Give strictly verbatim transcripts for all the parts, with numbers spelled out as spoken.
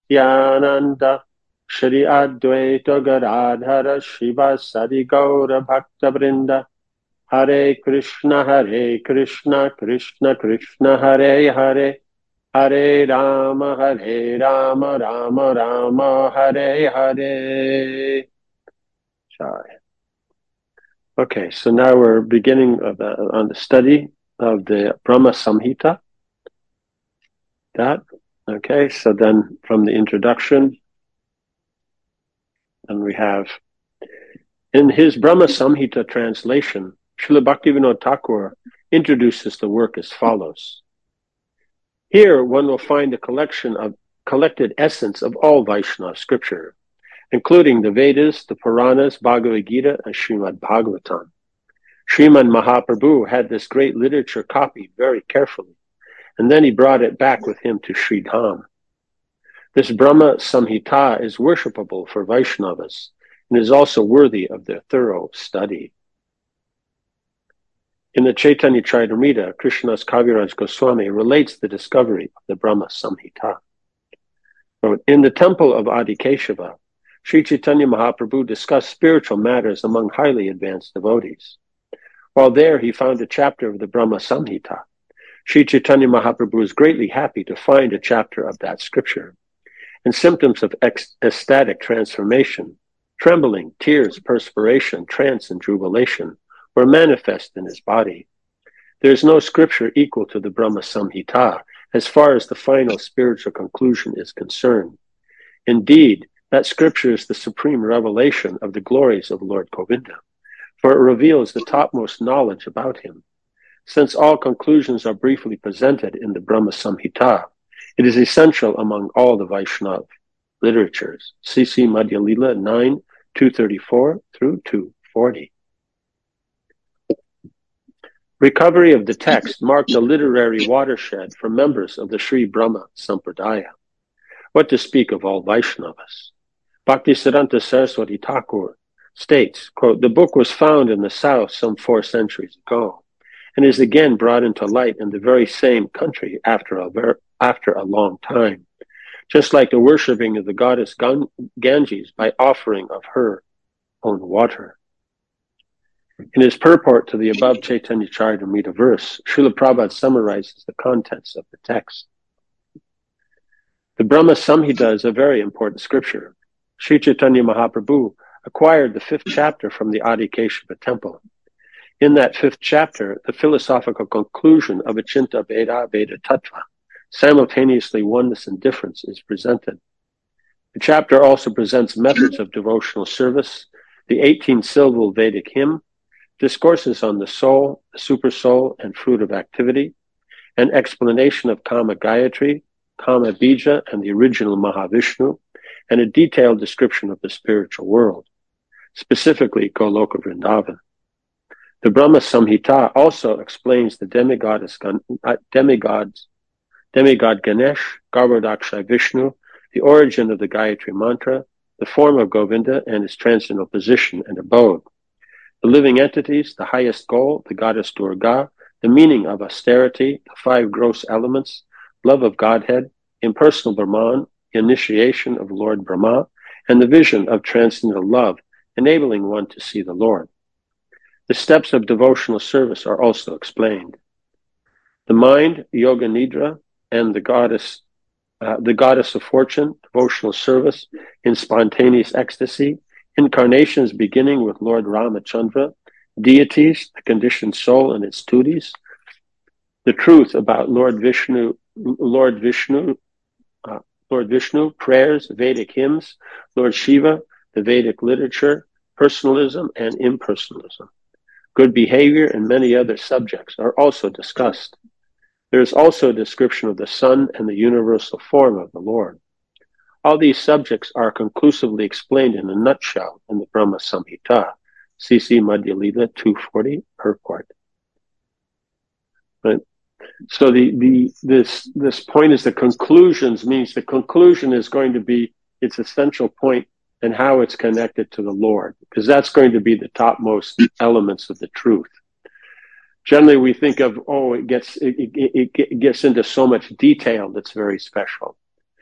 Nityananda Shri Advaita Gadadhara Shivasadi Gaura Bhakta Vrinda Hare Krishna Hare Krishna Krishna Krishna Hare Hare Hare Rama Hare Rama Rama Rama Hare Hare. Sorry. Okay, so now we're beginning of the, on the study of the Brahma Samhita. That, okay, so then from the introduction, and we have, in his Brahma Samhita translation, Srila Bhaktivinoda Thakur introduces the work as follows. Here one will find a collection of collected essence of all Vaishnava scripture, including the Vedas, the Puranas, Bhagavad Gita, and Srimad Bhagavatam. Sriman Mahaprabhu had this great literature copied very carefully, and then he brought it back with him to Sri Dham. This Brahma Samhita is worshipable for Vaishnavas and is also worthy of their thorough study. In the Chaitanya Charitamrita, Krishnadas Kaviraj Goswami relates the discovery of the Brahma Samhita. In the temple of Adikeshava, Sri Chaitanya Mahaprabhu discussed spiritual matters among highly advanced devotees. While there, he found a chapter of the Brahma Samhita. Sri Chaitanya Mahaprabhu was greatly happy to find a chapter of that scripture. And symptoms of ec- ecstatic transformation, trembling, tears, perspiration, trance, and jubilation were manifest in his body. There is no scripture equal to the Brahma Samhita as far as the final spiritual conclusion is concerned. Indeed, that scripture is the supreme revelation of the glories of Lord Govinda, for it reveals the topmost knowledge about him. Since all conclusions are briefly presented in the Brahma Samhita, it is essential among all the Vaishnava literatures. C C Madhya Lila nine, two thirty-four through two forty. Recovery of the text marked a literary watershed for members of the Sri Brahma Sampradaya. What to speak of all Vaishnavas? Bhaktisiddhanta Saraswati Thakur states, quote, the book was found in the south some four centuries ago and is again brought into light in the very same country after a, ver- after a long time, just like the worshipping of the goddess Gan- Ganges by offering of her own water. In his purport to the above Chaitanya Charitamrita verse, Srila Prabhupada summarizes the contents of the text. The Brahma Samhita is a very important scripture. Sri Chaitanya Mahaprabhu acquired the fifth chapter from the Adikeshava temple. In that fifth chapter, the philosophical conclusion of Achinta Veda Veda Tattva, simultaneously oneness and difference, is presented. The chapter also presents methods of devotional service, the eighteen-syllable Vedic hymn, discourses on the soul, the super soul, and fruit of activity, an explanation of Kama Gayatri, Kama Bija, and the original Mahavishnu, and a detailed description of the spiritual world, specifically Goloka Vrindavan. The Brahma Samhita also explains the demigoddess, uh, demigods, demigod Ganesh, Garbhodakshay Vishnu, the origin of the Gayatri mantra, the form of Govinda and its transcendental position and abode, the living entities, the highest goal, the goddess Durga, the meaning of austerity, the five gross elements, love of Godhead, impersonal Brahman, initiation of Lord Brahma, and the vision of transcendental love, enabling one to see the Lord. The steps of devotional service are also explained. The mind, Yoga Nidra, and the goddess, uh, the goddess of fortune, devotional service in spontaneous ecstasy, incarnations beginning with Lord Ramachandra, deities, the conditioned soul and its duties, the truth about Lord Vishnu, Lord Vishnu, uh, Lord Vishnu, prayers, Vedic hymns, Lord Shiva, the Vedic literature, personalism and impersonalism. Good behavior and many other subjects are also discussed. There is also a description of the sun and the universal form of the Lord. All these subjects are conclusively explained in a nutshell in the Brahma Samhita, C C Madhya Lila two forty, purport. Right. So the, the this this point is the conclusions, means the conclusion is going to be its essential point and how it's connected to the Lord, because that's going to be the topmost elements of the truth. Generally, we think of, oh, it gets it, it, it gets into so much detail that's very special.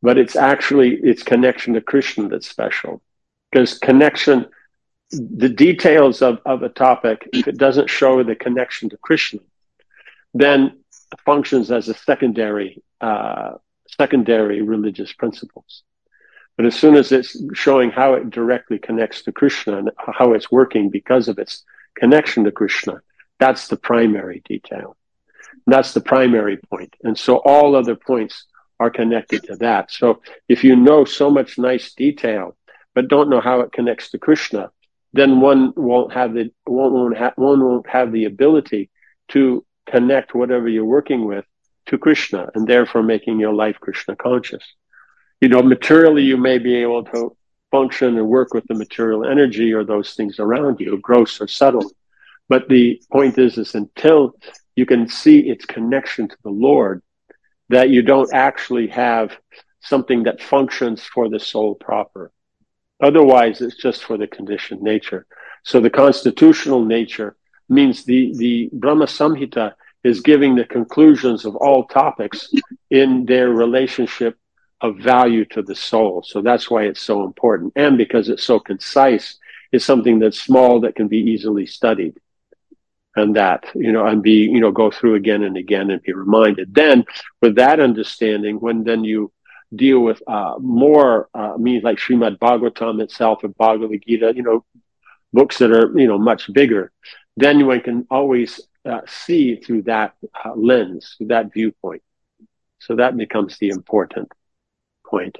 but it's actually its connection to Krishna that's special. Because connection, the details of, of a topic, if it doesn't show the connection to Krishna, then it functions as a secondary, uh, secondary religious principles. But as soon as it's showing how it directly connects to Krishna and how it's working because of its connection to Krishna, that's the primary detail. That's the primary point. And so all other points are connected to that. So if you know so much nice detail, but don't know how it connects to Krishna, then one won't have the, one won't have, one won't have the ability to connect whatever you're working with to Krishna, and therefore making your life Krishna conscious. You know, materially you may be able to function and work with the material energy or those things around you, gross or subtle. But the point is, is until you can see its connection to the Lord, that you don't actually have something that functions for the soul proper. Otherwise, it's just for the conditioned nature. So the constitutional nature means the, the Brahma Samhita is giving the conclusions of all topics in their relationship of value to the soul. So that's why it's so important. And because it's so concise, it's something that's small that can be easily studied. And that, you know, and be, you know, go through again and again and be reminded. Then, with that understanding, when then you deal with uh, more, uh, means like Srimad Bhagavatam itself or Bhagavad Gita, you know, books that are, you know, much bigger, then one can always uh, see through that uh, lens, through that viewpoint. So that becomes the important point.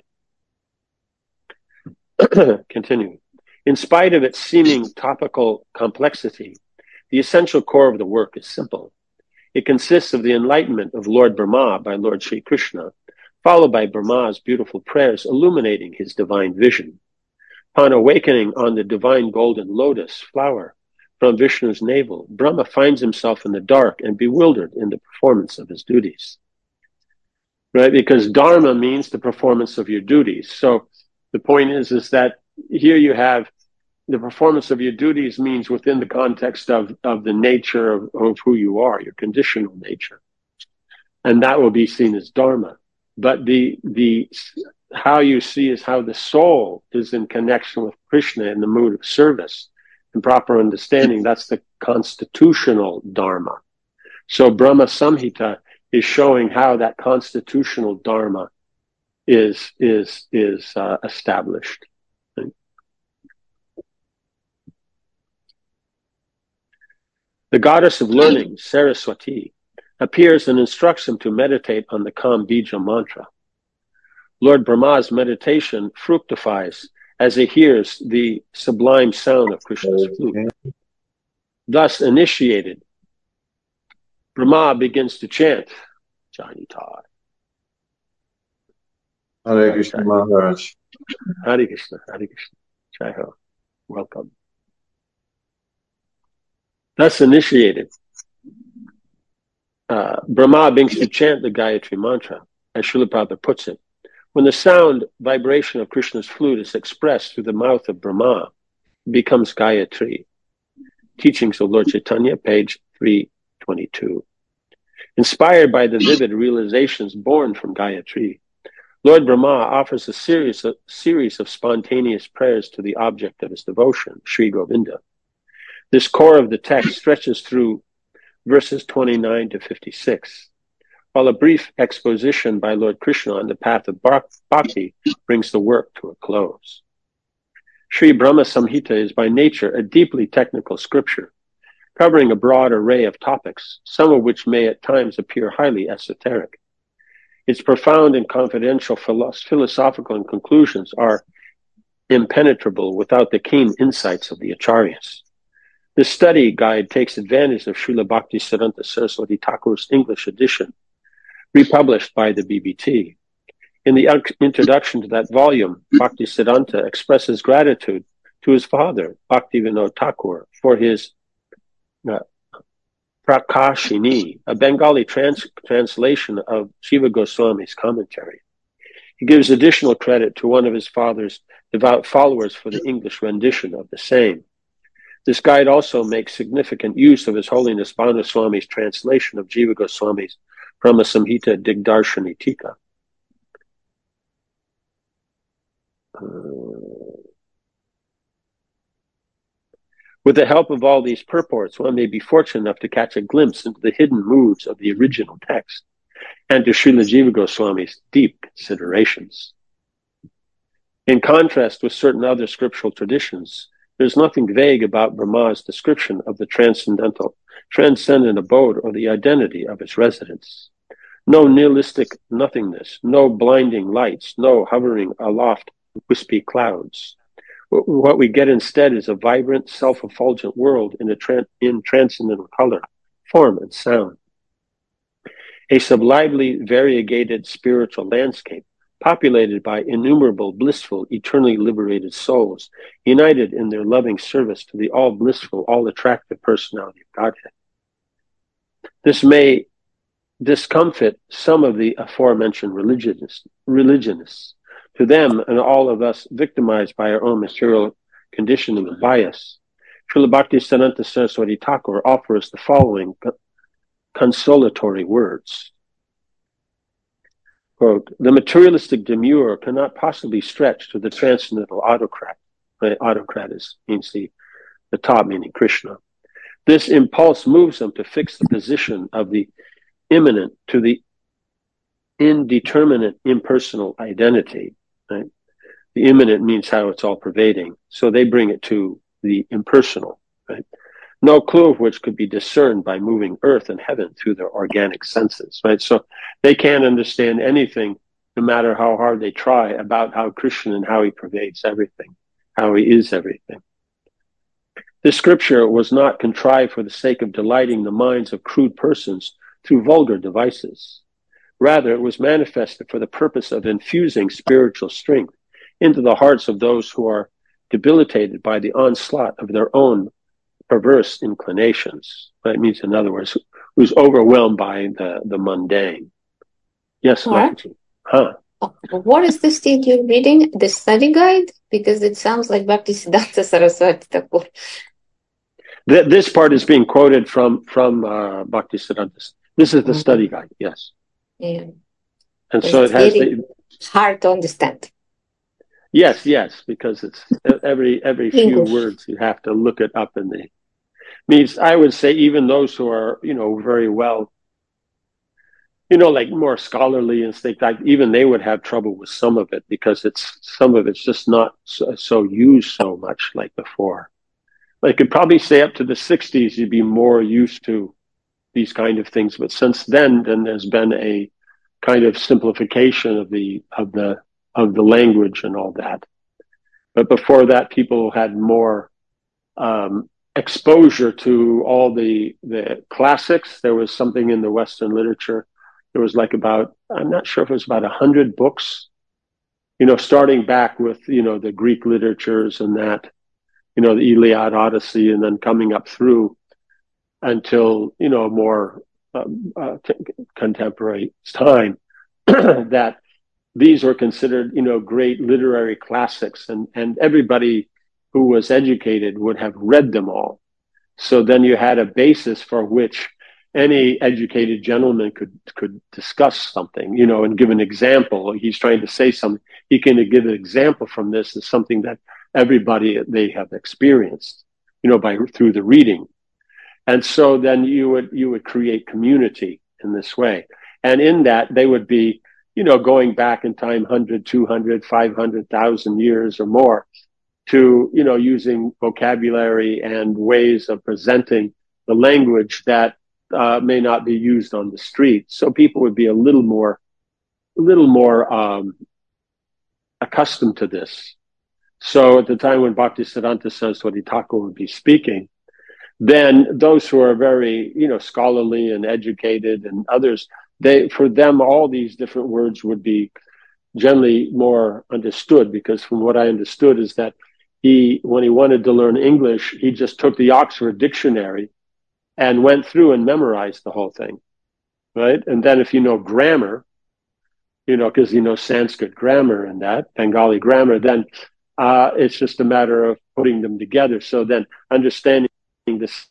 Continuing. In spite of its seeming topical complexity, the essential core of the work is simple. It consists of the enlightenment of Lord Brahma by Lord Sri Krishna, followed by Brahma's beautiful prayers illuminating his divine vision. Upon awakening on the divine golden lotus flower from Vishnu's navel, Brahma finds himself in the dark and bewildered in the performance of his duties. Right? Because dharma means the performance of your duties. So the point is, is that here you have the performance of your duties means within the context of, of the nature of, of who you are, your conditional nature. And that will be seen as dharma. But the, the, how you see is how the soul is in connection with Krishna in the mood of service and proper understanding. That's the constitutional dharma. So Brahma Samhita is showing how that constitutional dharma is, is, is uh, established. The goddess of learning, Saraswati, appears and instructs him to meditate on the Kam Bija mantra. Lord Brahma's meditation fructifies as he hears the sublime sound of Krishna's flute. Thus initiated, Brahma begins to chant, Janitai. Hare Krishna Maharaj. Hare Krishna, Hare Krishna. Jai Ho. Welcome. Thus initiated, uh, Brahma begins to chant the Gayatri mantra, as Srila Prabhupada puts it. When the sound, vibration of Krishna's flute is expressed through the mouth of Brahma, it becomes Gayatri. Teachings of Lord Chaitanya, page three twenty-two. Inspired by the vivid realizations born from Gayatri, Lord Brahma offers a series of, series of spontaneous prayers to the object of his devotion, Sri Govinda. This core of the text stretches through verses twenty-nine to fifty-six, while a brief exposition by Lord Krishna on the path of bhakti brings the work to a close. Sri Brahma Samhita is by nature a deeply technical scripture, covering a broad array of topics, some of which may at times appear highly esoteric. Its profound and confidential philosophical conclusions are impenetrable without the keen insights of the acharyas. This study guide takes advantage of Srila Bhaktisiddhanta Saraswati Thakur's English edition, republished by the B B T. In the introduction to that volume, Bhaktisiddhanta expresses gratitude to his father, Bhaktivinoda Thakur, for his uh, Prakashini, a Bengali trans- translation of Jiva Goswami's commentary. He gives additional credit to one of his father's devout followers for the English rendition of the same. This guide also makes significant use of His Holiness Bhanu Swami's translation of Jiva Goswami's Brahma Samhita Digdarshani Tika. Uh, with the help of all these purports, one may be fortunate enough to catch a glimpse into the hidden moods of the original text and to Srila Jiva Goswami's deep considerations. In contrast with certain other scriptural traditions, there's nothing vague about Brahma's description of the transcendental, transcendent abode or the identity of its residence. No nihilistic nothingness, no blinding lights, no hovering aloft wispy clouds. What we get instead is a vibrant, self-effulgent world in, a tran- in transcendental color, form, and sound. A sublimely variegated spiritual landscape populated by innumerable blissful, eternally liberated souls, united in their loving service to the all-blissful, all-attractive personality of Godhead. This may discomfit some of the aforementioned religionists, religionists. To them and all of us victimized by our own material conditioning and bias, Srila Bhaktisiddhanta Saraswati Thakur offers the following consolatory words. Quote, the materialistic demure cannot possibly stretch to the transcendental autocrat. Right? Autocrat is, means the, the top, meaning Krishna. This impulse moves them to fix the position of the immanent to the indeterminate impersonal identity. Right? The immanent means how it's all pervading. So they bring it to the impersonal. Right? No clue of which could be discerned by moving earth and heaven through their organic senses, right? So they can't understand anything, no matter how hard they try, about how Krishna and how he pervades everything, how he is everything. This scripture was not contrived for the sake of delighting the minds of crude persons through vulgar devices. Rather, it was manifested for the purpose of infusing spiritual strength into the hearts of those who are debilitated by the onslaught of their own perverse inclinations. That means, in other words, who's overwhelmed by the, the mundane. Yes, What? Huh? What is this thing you're reading? The study guide? Because it sounds like Bhaktisiddhanta Saraswati Thakur. Th- this part is being quoted from from uh, Bhaktisiddhanta. This is the Mm-hmm. study guide. Yes. Yeah. And But so it's it has very the. hard to understand. Yes, yes, because it's every every few English. words you have to look it up in the. Means I would say even those who are you know very well. You know, like more scholarly and things like, even they would have trouble with some of it because it's some of it's just not so, so used so much like before. Like, could probably say up to the sixties, you'd be more used to these kind of things. But since then, then there's been a kind of simplification of the of the of the language and all that. But before that, people had more um, exposure to all the the classics. There was something in the Western literature. There was like about, I'm not sure if it was about a hundred books, you know, starting back with, you know, the Greek literatures and that, you know, the Iliad, Odyssey, and then coming up through until, you know, more um, uh, t- contemporary time that these were considered, you know, great literary classics, and, and everybody who was educated would have read them all. So then you had a basis for which any educated gentleman could could discuss something, you know, and give an example. He's trying to say something. He can give an example from this as something that everybody they have experienced, you know, by through the reading. And so then you would you would create community in this way. And in that they would be, you know, going back in time one hundred, two hundred, five hundred thousand years or more to, you know, using vocabulary and ways of presenting the language that uh, may not be used on the street. So people would be a little more, a little more um, accustomed to this. So at the time when Bhaktisiddhanta Saraswati Thakur would be speaking, then those who are very, you know, scholarly and educated and others, they, for them, all these different words would be generally more understood, because from what I understood is that he, when he wanted to learn English, he just took the Oxford Dictionary and went through and memorized the whole thing, right? And then if you know grammar, you know, because you know Sanskrit grammar and that, Bengali grammar, then uh, it's just a matter of putting them together. So then understanding this,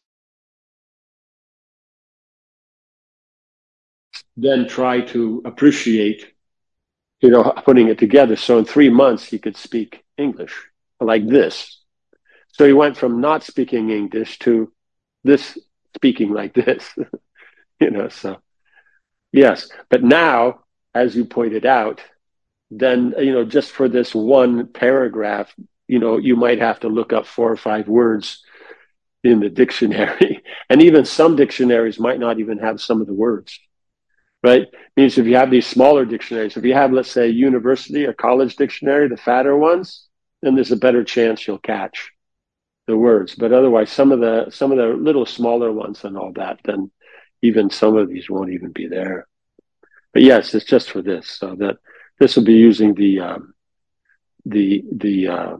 then try to appreciate you know, putting it together. So in three months, he could speak English like this. So he went from not speaking English to this speaking like this, you know, so yes. But now, as you pointed out, then, you know, just for this one paragraph, you know, you might have to look up four or five words in the dictionary. And even some dictionaries might not even have some of the words, right? Means if you have these smaller dictionaries, if you have, let's say, a university or college dictionary, the fatter ones, then there's a better chance you'll catch the words. But otherwise, some of the some of the little smaller ones and all that, then even some of these won't even be there. But yes, it's just for this, so that this will be using the um, the the uh,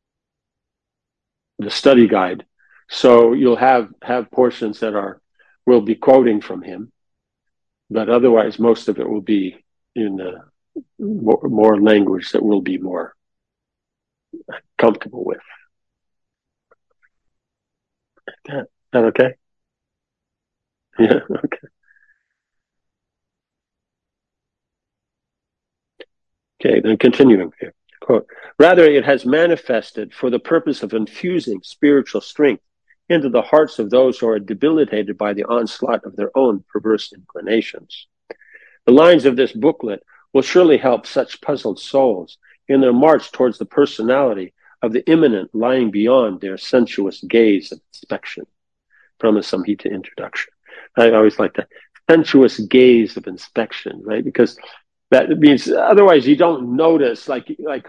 the study guide. So you'll have have portions that are will be quoting from him, but otherwise most of it will be in the more, more language that we'll be more comfortable with. Is that okay? Yeah, okay. Okay, then continuing here. Quote, rather, it has manifested for the purpose of infusing spiritual strength into the hearts of those who are debilitated by the onslaught of their own perverse inclinations. The lines of this booklet will surely help such puzzled souls in their march towards the personality of the immanent lying beyond their sensuous gaze of inspection. From a Samhita introduction. I always like that. Sensuous gaze of inspection, right? Because that means otherwise you don't notice, like, like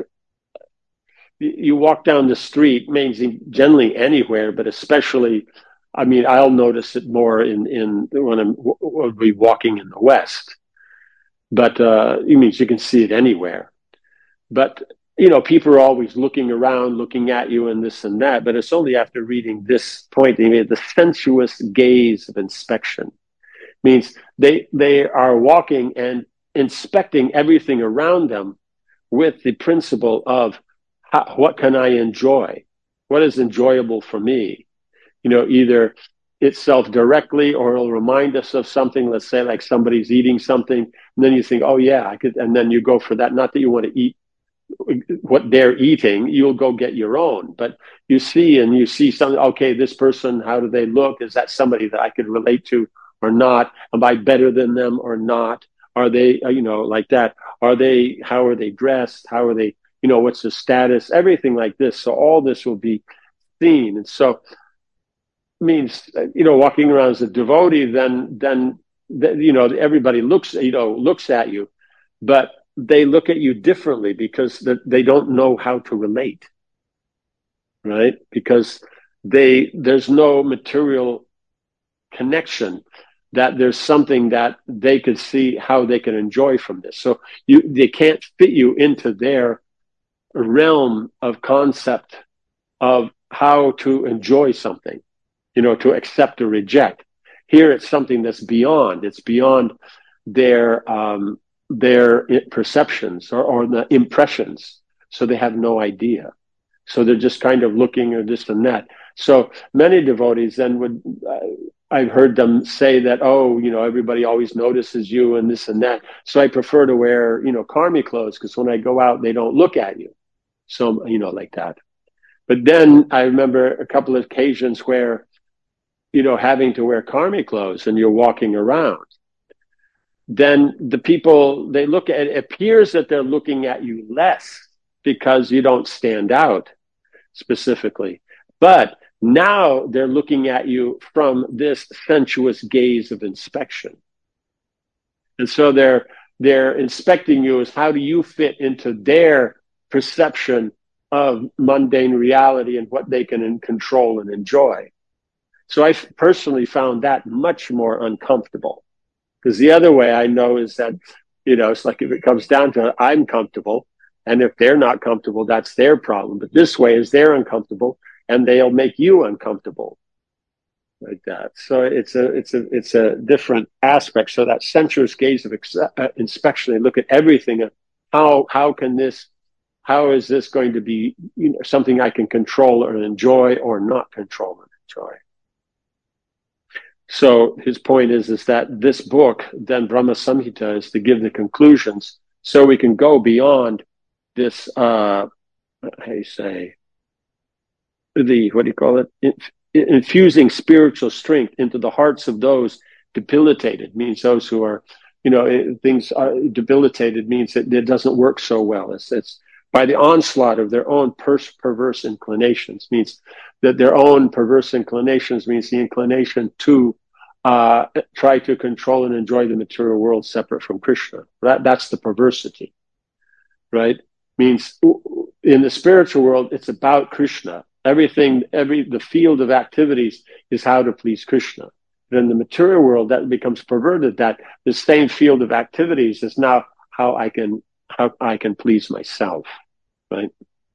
you walk down the street, means generally anywhere, but especially, I mean, I'll notice it more in, in when I'm we'll be walking in the West. But uh, it means you can see it anywhere. But, you know, people are always looking around, looking at you and this and that. But it's only after reading this point, they made the sensuous gaze of inspection. Means they they are walking and inspecting everything around them with the principle of how, what can I enjoy? What is enjoyable for me? You know, either itself directly or it'll remind us of something. Let's say like somebody's eating something, and then you think, oh yeah, I could, and then you go for that. Not that you want to eat what they're eating, you'll go get your own. But you see, and you see something, okay, this person, how do they look? Is that somebody that I could relate to or not? Am I better than them or not? Are they, you know, like that? Are they, how are they dressed? How are they, you know, what's the status? Everything like this. So all this will be seen. And so means, you know, walking around as a devotee, then, then, you know, everybody looks, you know, looks at you, but they look at you differently because they don't know how to relate, right? Because they, there's no material connection that there's something that they could see how they can enjoy from this. So you, they can't fit you into their realm of concept of how to enjoy something, you know, to accept or reject. Here it's something that's beyond, it's beyond their, um, their perceptions or, or the impressions. So they have no idea. So they're just kind of looking at this and that. So many devotees then would, uh, I've heard them say that, oh, you know, everybody always notices you and this and that. So I prefer to wear, you know, karmi clothes because when I go out, they don't look at you. So, you know, like that. But then I remember a couple of occasions where, you know, having to wear karmi clothes and you're walking around, then the people, they look at, it appears that they're looking at you less because you don't stand out specifically. But now they're looking at you from this sensuous gaze of inspection. And so they're, they're inspecting you as how do you fit into their perception of mundane reality and what they can control and enjoy. So I personally found that much more uncomfortable. Because the other way I know is that, you know, it's like if it comes down to it, I'm comfortable. And if they're not comfortable, that's their problem. But this way is they're uncomfortable and they'll make you uncomfortable. Like that. So it's a, it's a, it's a different aspect. So that sensuous gaze of ex- uh, inspection, they look at everything. And how, how can this, how is this going to be, you know, something I can control or enjoy or not control and enjoy? So his point is, is that this book, then Brahma Samhita, is to give the conclusions So we can go beyond this, uh, how do you say, the, what do you call it? Inf- infusing spiritual strength into the hearts of those debilitated, means those who are, you know, things are debilitated means that it doesn't work so well. It's, it's by the onslaught of their own per- perverse inclinations, means that their own perverse inclinations means the inclination to uh, try to control and enjoy the material world separate from Krishna. That, that's the perversity, right? Means in the spiritual world, it's about Krishna. Everything, every, the field of activities is how to please Krishna. But in the material world, that becomes perverted, that the same field of activities is now how I can, how I can please myself, right?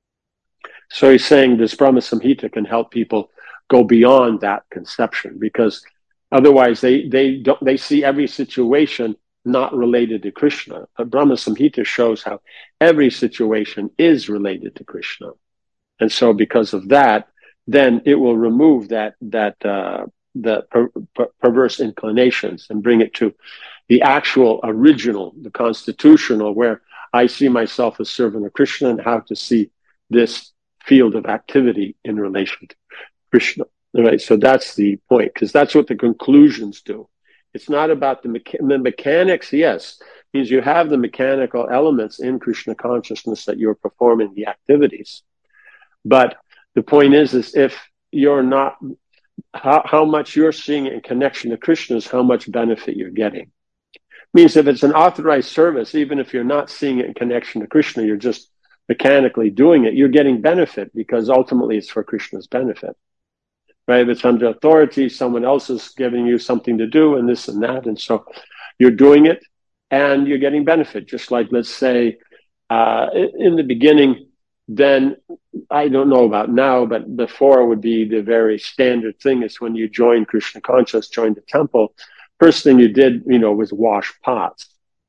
So he's saying this Brahma Samhita can help people go beyond that conception, because otherwise they, they don't, they see every situation not related to Krishna. But Brahma Samhita shows how every situation is related to Krishna. And so because of that, then it will remove that, that, uh, the per, per, perverse inclinations and bring it to the actual original, the constitutional, where I see myself as servant of Krishna and how to see this field of activity in relation to Krishna. All right. So that's the point, because that's what the conclusions do. It's not about the, mecha- the mechanics. Yes, means you have the mechanical elements in Krishna consciousness that you're performing the activities. But the point is, is if you're not, how, how much you're seeing it in connection to Krishna is how much benefit you're getting. Means if it's an authorized service, even if you're not seeing it in connection to Krishna, you're just mechanically doing it, you're getting benefit, because ultimately it's for Krishna's benefit. Right? If it's under authority, someone else is giving you something to do and this and that. And so you're doing it and you're getting benefit. Just like, let's say, uh, in the beginning, then I don't know about now, but before would be the very standard thing is when you join Krishna conscious, join the temple, first thing you did, you know, was wash pots.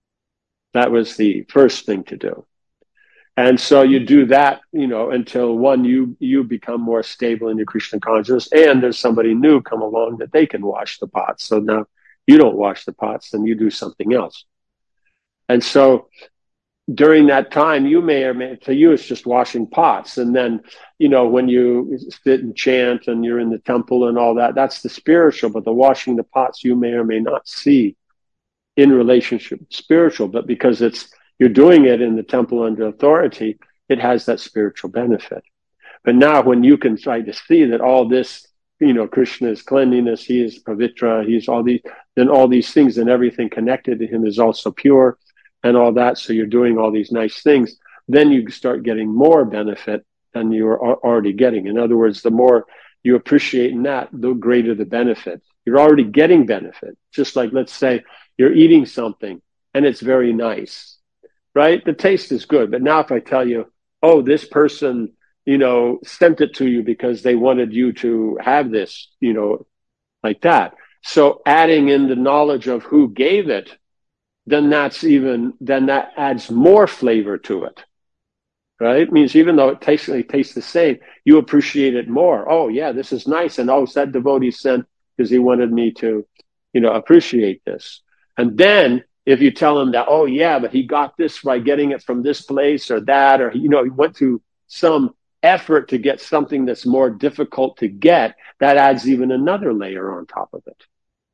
That was the first thing to do. And so you do that, you know, until one, you, you become more stable in your Krishna consciousness, and there's somebody new come along that they can wash the pots. So now you don't wash the pots, then you do something else. And so during that time, you may or may, to you, it's just washing pots. And then, you know, when you sit and chant and you're in the temple and all that, that's the spiritual, but the washing the pots you may or may not see in relationship spiritual, but because it's, you're doing it in the temple under authority, it has that spiritual benefit. But now when you can try to see that all this, you know, Krishna is cleanliness, he is pavitra, he's all these, then all these things and everything connected to him is also pure and all that. So you're doing all these nice things. Then you start getting more benefit than you are already getting. In other words, the more you appreciate in that, the greater the benefit. You're already getting benefit. Just like, let's say you're eating something and it's very nice. Right? The taste is good. But now if I tell you, oh, this person, you know, sent it to you because they wanted you to have this, you know, like that. So adding in the knowledge of who gave it, then that's even, then that adds more flavor to it. Right? It means even though it tastes, it tastes the same, you appreciate it more. Oh, yeah, this is nice. And oh, that devotee sent because he wanted me to, you know, appreciate this. And then if you tell him that, oh, yeah, but he got this by getting it from this place or that, or, you know, he went through some effort to get something that's more difficult to get, that adds even another layer on top of it.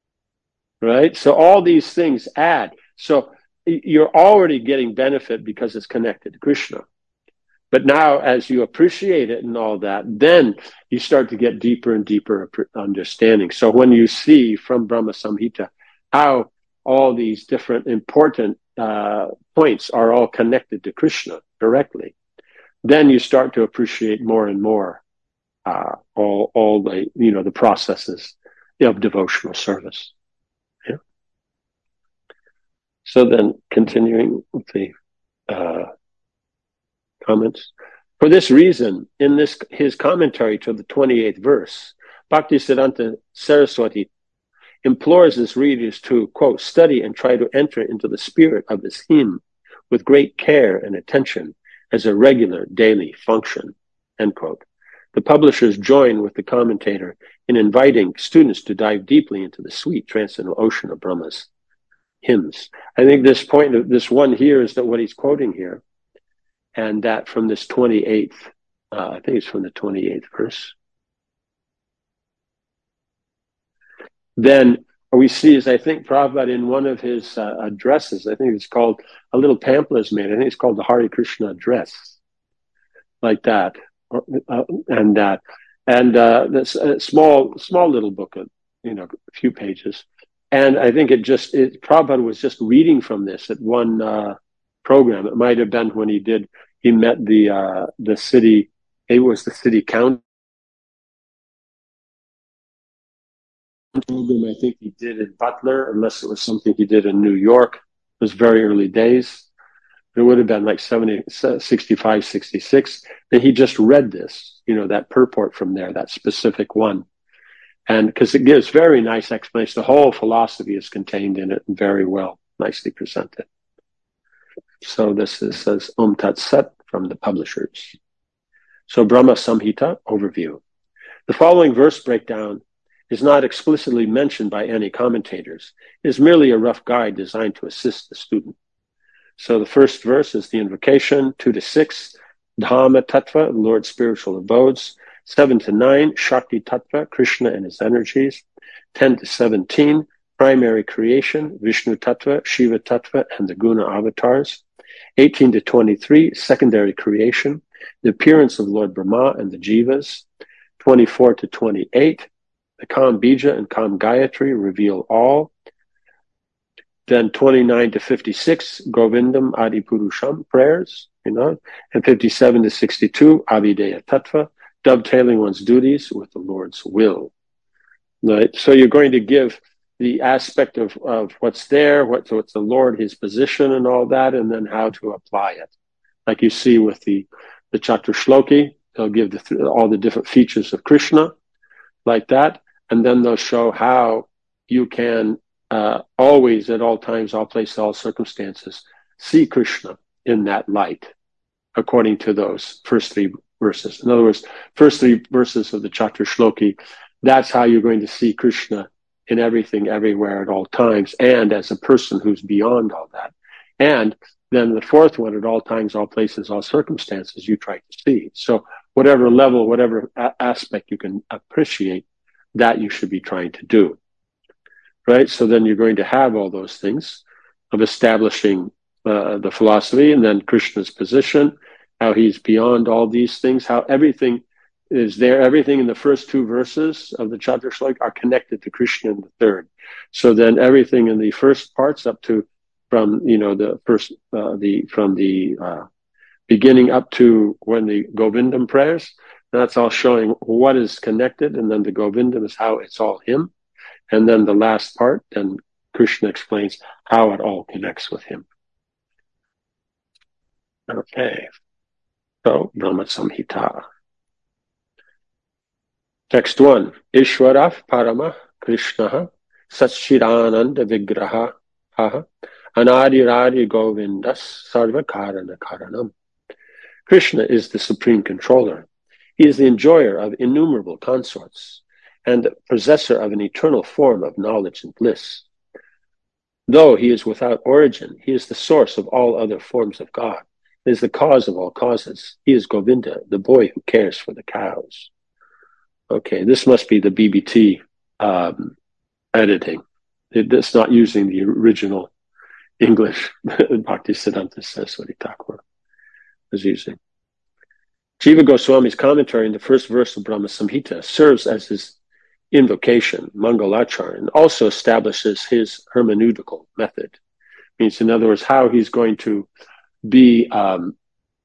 Right? So all these things add. So you're already getting benefit because it's connected to Krishna. But now as you appreciate it and all that, then you start to get deeper and deeper understanding. So when you see from Brahma Samhita how all these different important uh, points are all connected to Krishna directly, then you start to appreciate more and more uh, all all the, you know, the processes of devotional service. Yeah. So then, continuing with the uh, comments. For this reason, in this his commentary to the twenty-eighth verse, Bhaktisiddhanta Saraswati implores his readers to, quote, study and try to enter into the spirit of this hymn with great care and attention as a regular daily function, end quote. The publishers join with the commentator in inviting students to dive deeply into the sweet transcendental ocean of Brahmas hymns. I think this point, this one here is that what he's quoting here, and that from this twenty-eighth, uh, I think it's from the twenty-eighth verse. Then we see is, I think, Prabhupada in one of his uh, addresses, I think it's called, a little pamphlet is made, I think it's called the Hare Krishna Address, like that, uh, and that, and uh, this uh, small, small little booklet, you know, a few pages. And I think it just, it, Prabhupada was just reading from this at one uh, program. It might have been when he did, he met the uh, the city, it was the city council program I think he did in Butler, unless it was something he did in New York. It was very early days. It would have been like seventy, sixty-five, sixty-six. And he just read this, you know, that purport from there, that specific one. And because it gives very nice explanation. The whole philosophy is contained in it and very well, nicely presented. So this is, says Om Tat Sat from the publishers. So Brahma Samhita overview. The following verse breakdown is not explicitly mentioned by any commentators. It is merely a rough guide designed to assist the student. So the first verse is the invocation, two to six, Dhamma Tattva, Lord's spiritual abodes, seven to nine, Shakti Tattva, Krishna and his energies, ten to seventeen, primary creation, Vishnu Tattva, Shiva Tattva, and the Guna avatars, eighteen to twenty-three, secondary creation, the appearance of Lord Brahma and the Jivas, twenty-four to twenty-eight, the Kam Bija and Kam Gayatri reveal all. Then twenty-nine to fifty-six, Govindam Adi Purusham prayers, you know, and fifty-seven to sixty-two, Avideya Tattva, dovetailing one's duties with the Lord's will. Right? So you're going to give the aspect of, of what's there, what, what's the Lord, his position and all that, and then how to apply it. Like you see with the, the Chatur Shloki, they'll give the, all the different features of Krishna, like that, and then they'll show how you can uh, always, at all times, all places, all circumstances, see Krishna in that light, according to those first three verses. In other words, first three verses of the Chatur Shloki, that's how you're going to see Krishna in everything, everywhere, at all times, and as a person who's beyond all that. And then the fourth one, at all times, all places, all circumstances, you try to see. So whatever level, whatever a- aspect you can appreciate, that you should be trying to do. Right? So then you're going to have all those things of establishing uh, the philosophy, and then Krishna's position, how he's beyond all these things, how everything is there. Everything in the first two verses of the Chatur Shloka are connected to Krishna in the third. So then everything in the first parts up to, from, you know, the first, uh, the, from the uh, beginning up to when the Govindam prayers, that's all showing what is connected, and then the Govindam is how it's all him. And then the last part, then Krishna explains how it all connects with him. Okay. So, Brahma Samhita. Text one. Ishvara Parama Krishna Satchidananda Vigraha Anadiradi Govindas Sarva Karana Karanam. Krishna is the supreme controller. He is the enjoyer of innumerable consorts and the possessor of an eternal form of knowledge and bliss. Though he is without origin, he is the source of all other forms of God. He is the cause of all causes. He is Govinda, the boy who cares for the cows. Okay, this must be the B B T um, editing. It, it's not using the original English Bhaktisiddhanta Saraswati Thakur is using. Jiva Goswami's commentary in the first verse of Brahma Samhita serves as his invocation, Mangalachar, and also establishes his hermeneutical method. Means, in other words, how he's going to be, um,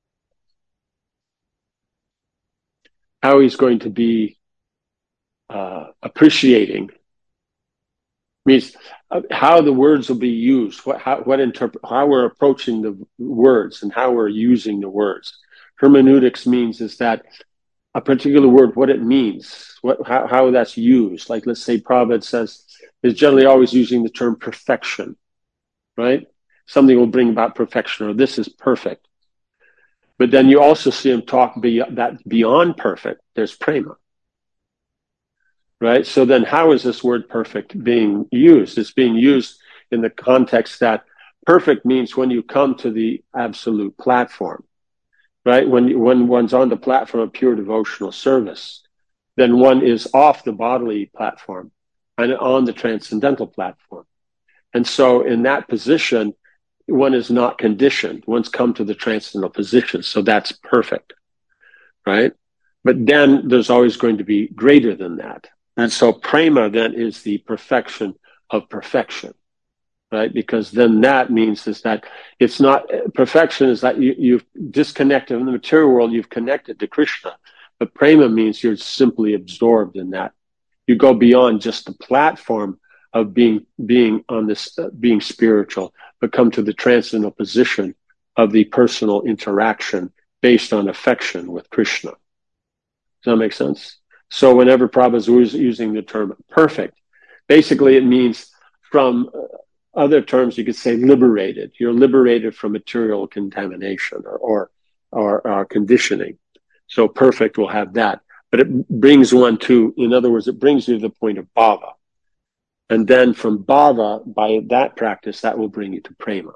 how he's going to be uh, appreciating. Means uh, how the words will be used, what, how, what interpret, how we're approaching the words and how we're using the words. Hermeneutics means is that a particular word, what it means, what how, how that's used. Like, let's say Prabhupada says, is generally always using the term perfection, right? Something will bring about perfection, or this is perfect. But then you also see him talk be, that beyond perfect, there's prema, right? So then how is this word perfect being used? It's being used in the context that perfect means when you come to the absolute platform, right? When, when one's on the platform of pure devotional service, then one is off the bodily platform and on the transcendental platform. And so in that position, one is not conditioned. One's come to the transcendental position. So that's perfect, right? But then there's always going to be greater than that. And so prema then is the perfection of perfection, right? Because then that means is that it's not, perfection is that you, you've disconnected from the material world, you've connected to Krishna. But prema means you're simply absorbed in that. You go beyond just the platform of being being on this, uh, being spiritual, but come to the transcendental position of the personal interaction based on affection with Krishna. Does that make sense? So whenever Prabhupada is using the term perfect, basically it means from uh, other terms, you could say liberated. You're liberated from material contamination or, or, or, or conditioning. So perfect will have that. But it brings one to, in other words, it brings you to the point of bhava. And then from bhava, by that practice, that will bring you to prema.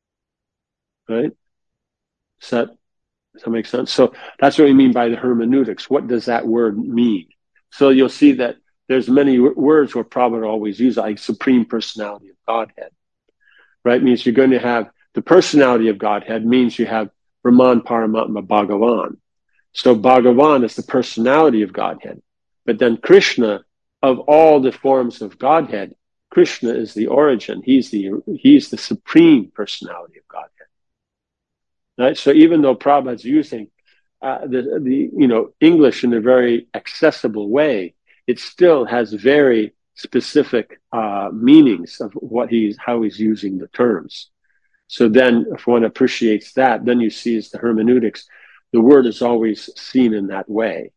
Right? Does that, does that make sense? So that's what we mean by the hermeneutics. What does that word mean? So you'll see that there's many w- words where Prabhupada always uses, like Supreme Personality of Godhead. Right? Means you're going to have the personality of Godhead, means you have Brahman, Paramatma, Bhagavan. So Bhagavan is the personality of Godhead. But then Krishna, of all the forms of Godhead, Krishna is the origin. He's the he's the supreme personality of Godhead. Right? So even though Prabhupada's using uh, the the you know English in a very accessible way, it still has very specific uh, meanings of what he's how he's using the terms. So then, if one appreciates that, then you see as the hermeneutics, the word is always seen in that way.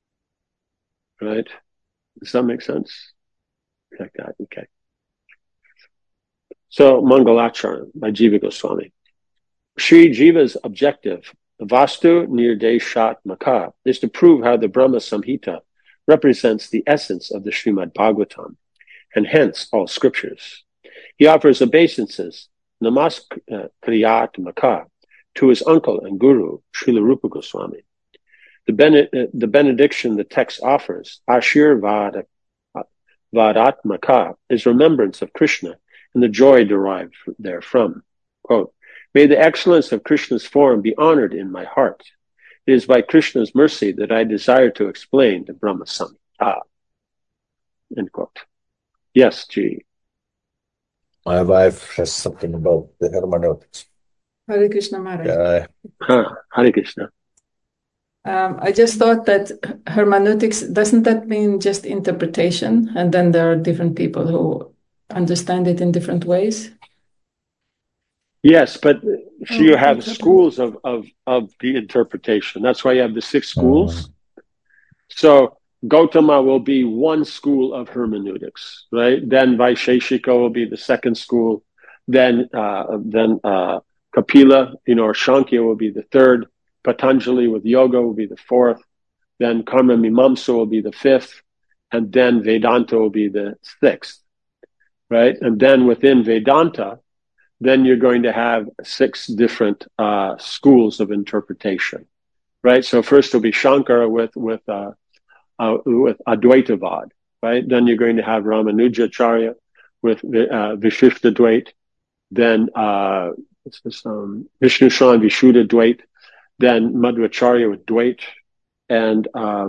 Right? Does that make sense? Like that, okay. So, Mangalacharan by Jiva Goswami. Sri Jiva's objective, Vastu Nirdeshatmaka, is to prove how the Brahma Samhita represents the essence of the Srimad Bhagavatam, and hence all scriptures. He offers obeisances, Namaskriyatamaka, to his uncle and guru, Srila Rupa Goswami. The, ben- the benediction the text offers, Ashirvada Vadatmaka, is remembrance of Krishna and the joy derived therefrom. Quote, may the excellence of Krishna's form be honored in my heart. It is by Krishna's mercy that I desire to explain the Brahma Samhita. End quote. Yes, G. My wife has something about the hermeneutics. Hare Krishna Maharaj. Yeah. Huh. Hare Krishna. Um, I just thought that hermeneutics, doesn't that mean just interpretation? And then there are different people who understand it in different ways? Yes, but so Oh, you have interpret- schools of, of, of the interpretation. That's why you have the six schools. Mm. So Gautama will be one school of hermeneutics, right? Then Vaisheshika will be the second school. Then uh, then uh, Kapila, you know, or Shankya will be the third. Patanjali with yoga will be the fourth. Then Karma Mimamsa will be the fifth. And then Vedanta will be the sixth, right? And then within Vedanta, then you're going to have six different uh, schools of interpretation, right? So first will be Shankara with with uh, uh, with Advaitavad, right? Then you're going to have Ramanujacharya with uh, Vishishtadvait, then uh, um, Vishnu Shan Vishuddhadvait, then Madhvacharya with Dvait, and uh,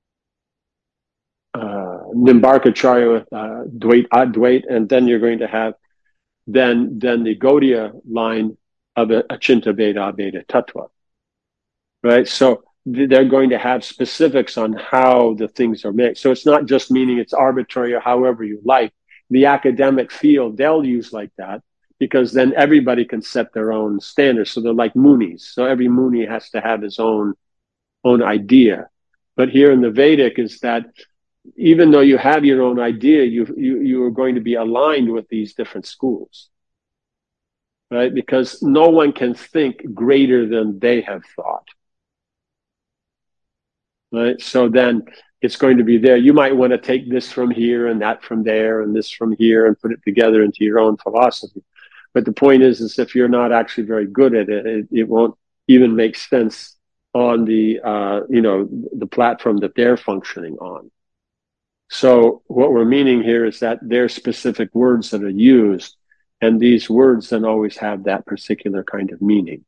uh, Nimbarkacharya with uh, Dvait Advait, and then you're going to have then then the Gaudiya line of Achinta Veda Veda Tattva, right? So they're going to have specifics on how the things are made. So it's not just meaning it's arbitrary or however you like. The academic field, they'll use like that because then everybody can set their own standards. So they're like Munis. So every Muni has to have his own own idea. But here in the Vedic is that even though you have your own idea, you you you are going to be aligned with these different schools, right? Because no one can think greater than they have thought, right? So then it's going to be there. You might want to take this from here and that from there and this from here and put it together into your own philosophy. But the point is, is if you're not actually very good at it, it, it won't even make sense on the, uh, you know, the platform that they're functioning on. So what we're meaning here is that there are specific words that are used, and these words then always have that particular kind of meaning,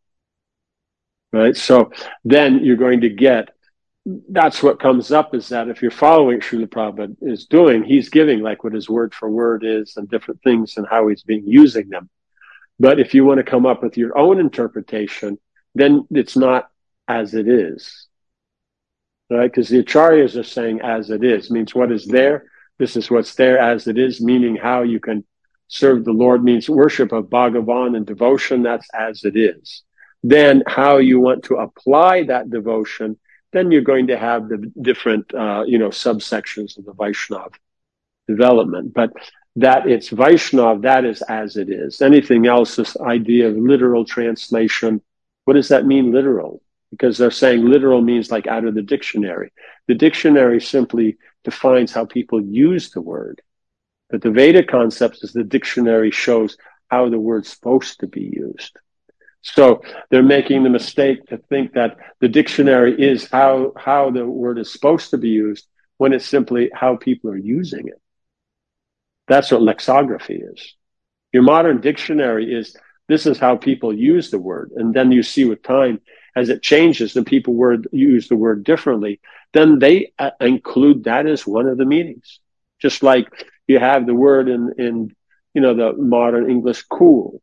right? So then you're going to get, that's what comes up, is that if you're following Srila Prabhupada is doing, he's giving like what his word for word is and different things and how he's being using them. But if you want to come up with your own interpretation, then it's not as it is, right? Because the acharyas are saying as it is, means what is there. This is what's there as it is, meaning how you can serve the Lord, means worship of Bhagavan and devotion. That's as it is. Then how you want to apply that devotion, then you're going to have the different, uh, you know, subsections of the Vaishnava development. But that it's Vaishnava, that is as it is. Anything else, this idea of literal translation, what does that mean, literal? Because they're saying literal means like out of the dictionary. The dictionary simply defines how people use the word. But the Veda concept is the dictionary shows how the word's supposed to be used. So they're making the mistake to think that the dictionary is how, how the word is supposed to be used, when it's simply how people are using it. That's what lexicography is. Your modern dictionary is, this is how people use the word. And then you see with time, as it changes and people word, use the word differently, then they uh, include that as one of the meanings. Just like you have the word in, in you know, the modern English, cool,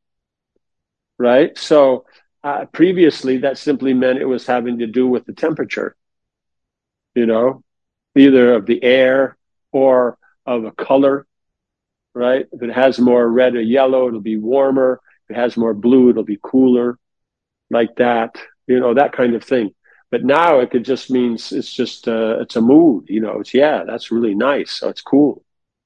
right? So uh, previously that simply meant it was having to do with the temperature, you know, either of the air or of a color, right? If it has more red or yellow, it'll be warmer. If it has more blue, it'll be cooler, like that, you know, that kind of thing. But now it could just means it's just, uh, it's a mood, you know, it's, yeah, that's really nice. So it's cool.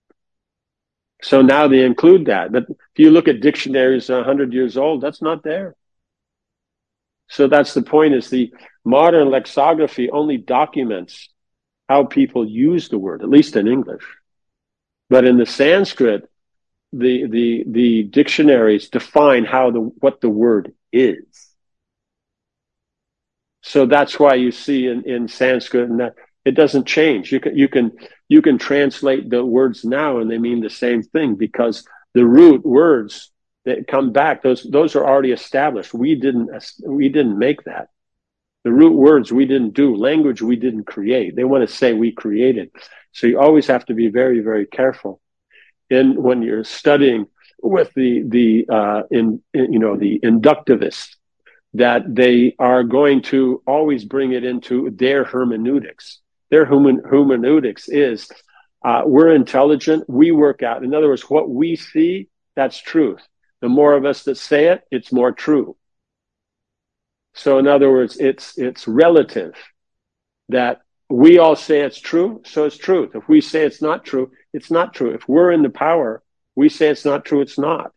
So now they include that. But if you look at dictionaries a hundred years old, that's not there. So that's the point, is the modern lexicography only documents how people use the word, at least in English. But in the Sanskrit, the, the, the dictionaries define how the, what the word is. So that's why you see in, in Sanskrit and that it doesn't change. You can, you can, you can translate the words now and they mean the same thing, because the root words that come back, those, those are already established. We didn't, we didn't make that. The root words we didn't do. Language we didn't create. They want to say we created. So you always have to be very, very careful in when you're studying with the, the, uh, in, in you know, the inductivists, that they are going to always bring it into their hermeneutics. Their human, hermeneutics is, uh, we're intelligent, we work out. In other words, what we see, that's truth. The more of us that say it, it's more true. So in other words, it's, it's relative, that we all say it's true, so it's truth. If we say it's not true, it's not true. If we're in the power, we say it's not true, it's not.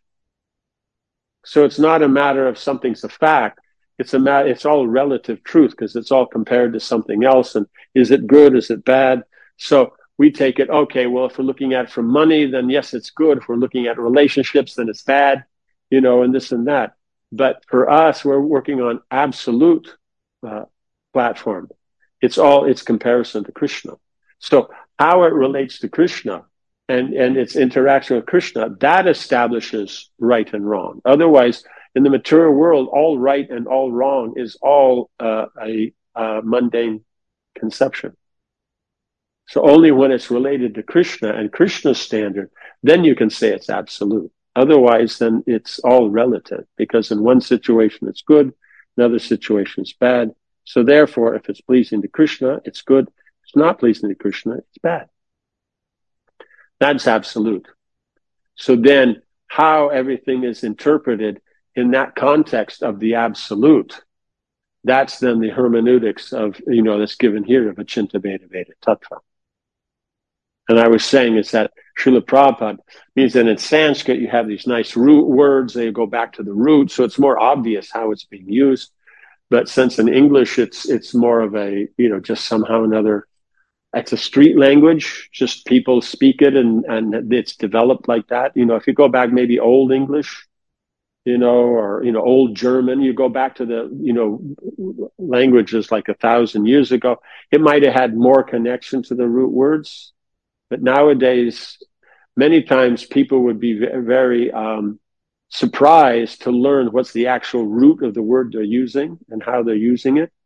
So it's not a matter of something's a fact. It's a matter, it's all relative truth, because it's all compared to something else. And is it good? Is it bad? So we take it, okay, well, if we're looking at it for money, then yes, it's good. If we're looking at relationships, then it's bad, you know, and this and that. But for us, we're working on absolute uh, platform. It's all, it's comparison to Krishna. So how it relates to Krishna and, and its interaction with Krishna, that establishes right and wrong. Otherwise, in the material world, all right and all wrong is all uh, a, a mundane conception. So only when it's related to Krishna and Krishna's standard, then you can say it's absolute. Otherwise, then it's all relative, because in one situation it's good, another situation is bad. So therefore, if it's pleasing to Krishna, it's good. If it's not pleasing to Krishna, it's bad. That's absolute. So then how everything is interpreted in that context of the absolute, that's then the hermeneutics of, you know, that's given here of Achinta Veda Veda Tattva. And I was saying is that Srila Prabhupada means that in Sanskrit you have these nice root words, they go back to the root, so it's more obvious how it's being used. But since in English it's it's more of a, you know, just somehow or another, it's a street language, just people speak it, and, and it's developed like that. You know, if you go back maybe Old English, you know, or, you know, Old German, you go back to the, you know, languages like a thousand years ago, it might have had more connection to the root words. But nowadays, many times people would be very um, surprised to learn what's the actual root of the word they're using and how they're using it.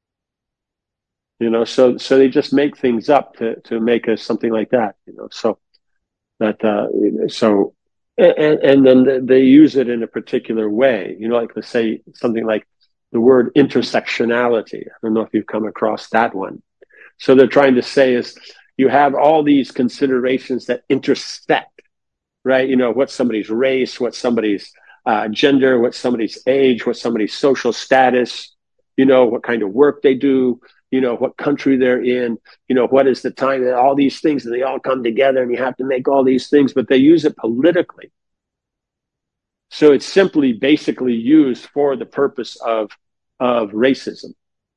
You know, so so they just make things up to to make us something like that. You know, so that uh, so and and then they use it in a particular way. You know, like let's say something like the word intersectionality. I don't know if you've come across that one. So they're trying to say is you have all these considerations that intersect, right? You know, what's somebody's race, what's somebody's uh, gender, what's somebody's age, what's somebody's social status, you know, what kind of work they do, you know, what country they're in, you know, what is the time, all these things, and they all come together and you have to make all these things, but they use it politically. So it's simply basically used for the purpose of, of racism.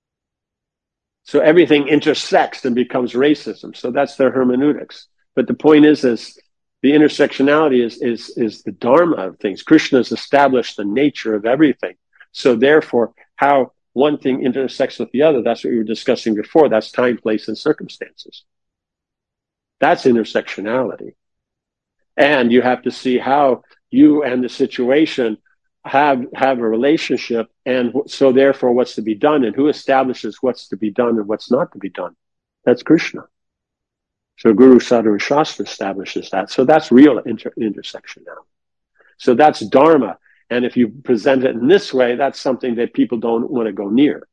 So everything intersects and becomes racism. So that's their hermeneutics. But the point is, is the intersectionality is, is, is the dharma of things. Krishna has established the nature of everything. So therefore, how one thing intersects with the other, that's what we were discussing before. That's time, place, and circumstances. That's intersectionality. And you have to see how you and the situation have have a relationship, and so therefore what's to be done, and who establishes what's to be done and what's not to be done. That's Krishna. So Guru, Sadhu, and Shastra establishes that. So that's real inter- intersectionality. So that's dharma. And if you present it in this way, that's something that people don't want to go near.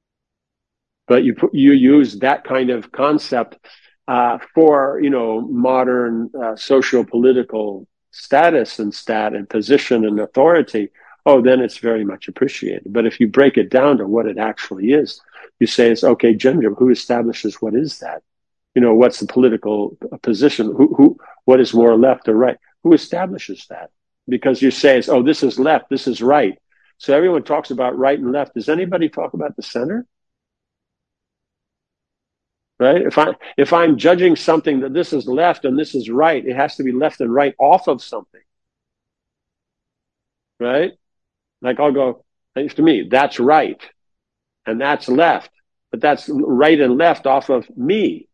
But you you use that kind of concept uh, for, you know, modern uh, socio-political status and stat and position and authority. Oh, then it's very much appreciated. But if you break it down to what it actually is, you say it's okay, gender. Who establishes what is that? You know, what's the political position? Who who what is more left or right? Who establishes that? Because you say, it's, oh, this is left, this is right. So everyone talks about right and left. Does anybody talk about the center? Right? If I if I'm judging something that this is left and this is right, it has to be left and right off of something. Right? Like I'll go, to me, that's right. And that's left. But that's right and left off of me.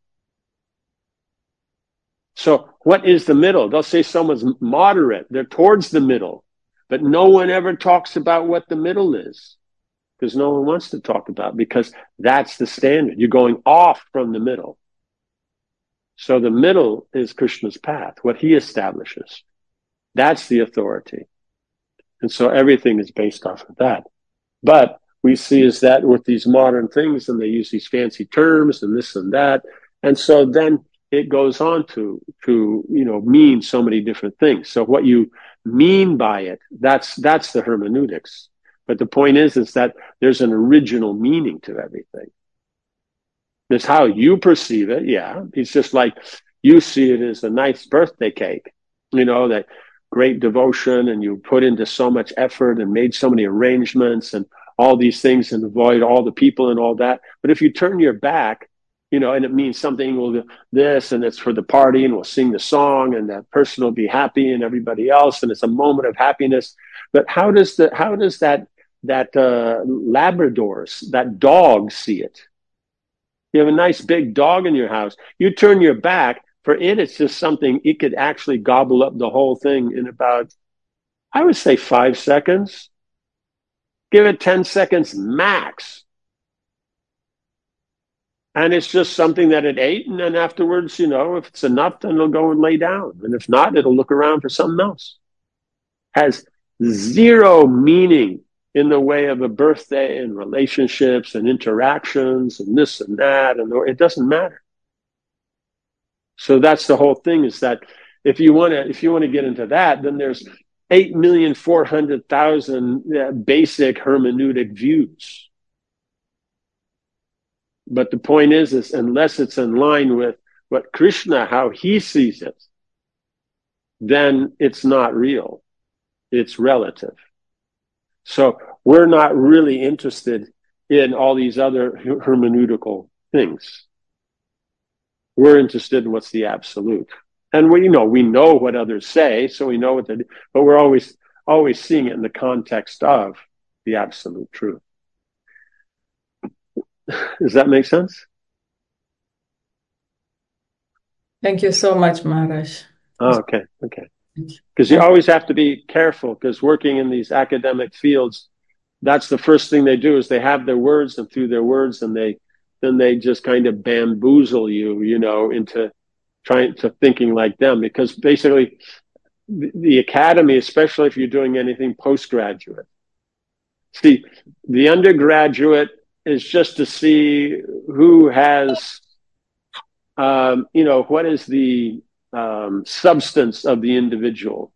So what is the middle? They'll say someone's moderate. They're towards the middle. But no one ever talks about what the middle is. Because no one wants to talk about it, because that's the standard. You're going off from the middle. So the middle is Krishna's path, what he establishes. That's the authority. And so everything is based off of that. But we see is that with these modern things, and they use these fancy terms and this and that. And so then it goes on to, to, you know, mean so many different things. So what you mean by it, that's, that's the hermeneutics. But the point is, is that there's an original meaning to everything. There's how you perceive it. Yeah. It's just like you see it as a nice birthday cake, you know, that great devotion, and you put into so much effort and made so many arrangements and all these things and avoid all the people and all that. But if you turn your back, you know, and it means something, will this, and it's for the party, and we'll sing the song, and that person will be happy, and everybody else, and it's a moment of happiness. But how does the how does that that uh, Labradors, that dog, see it? You have a nice big dog in your house. You turn your back, for it, it's just something, it could actually gobble up the whole thing in about, I would say, five seconds. Give it ten seconds max. And it's just something that it ate, and then afterwards, you know, if it's enough, then it'll go and lay down. And if not, it'll look around for something else. Has zero meaning in the way of a birthday and relationships and interactions and this and that, and it doesn't matter. So that's the whole thing, is that if you want to, if you want to get into that, then there's eight million four hundred thousand uh, basic hermeneutic views. But the point is, is unless it's in line with what Krishna, how he sees it, then it's not real. It's relative. So we're not really interested in all these other hermeneutical things. We're interested in what's the absolute. And we, you know, we know what others say, so we know what they do, but we're always, always seeing it in the context of the absolute truth. Does that make sense? Thank you so much, Maharaj. Oh, okay, okay. Because you always have to be careful, because working in these academic fields, that's the first thing they do is they have their words, and through their words, and they then they just kind of bamboozle you, you know, into trying to thinking like them. Because basically, the, the academy, especially if you're doing anything postgraduate, see, the undergraduate is just to see who has, um, you know, what is the um, substance of the individual,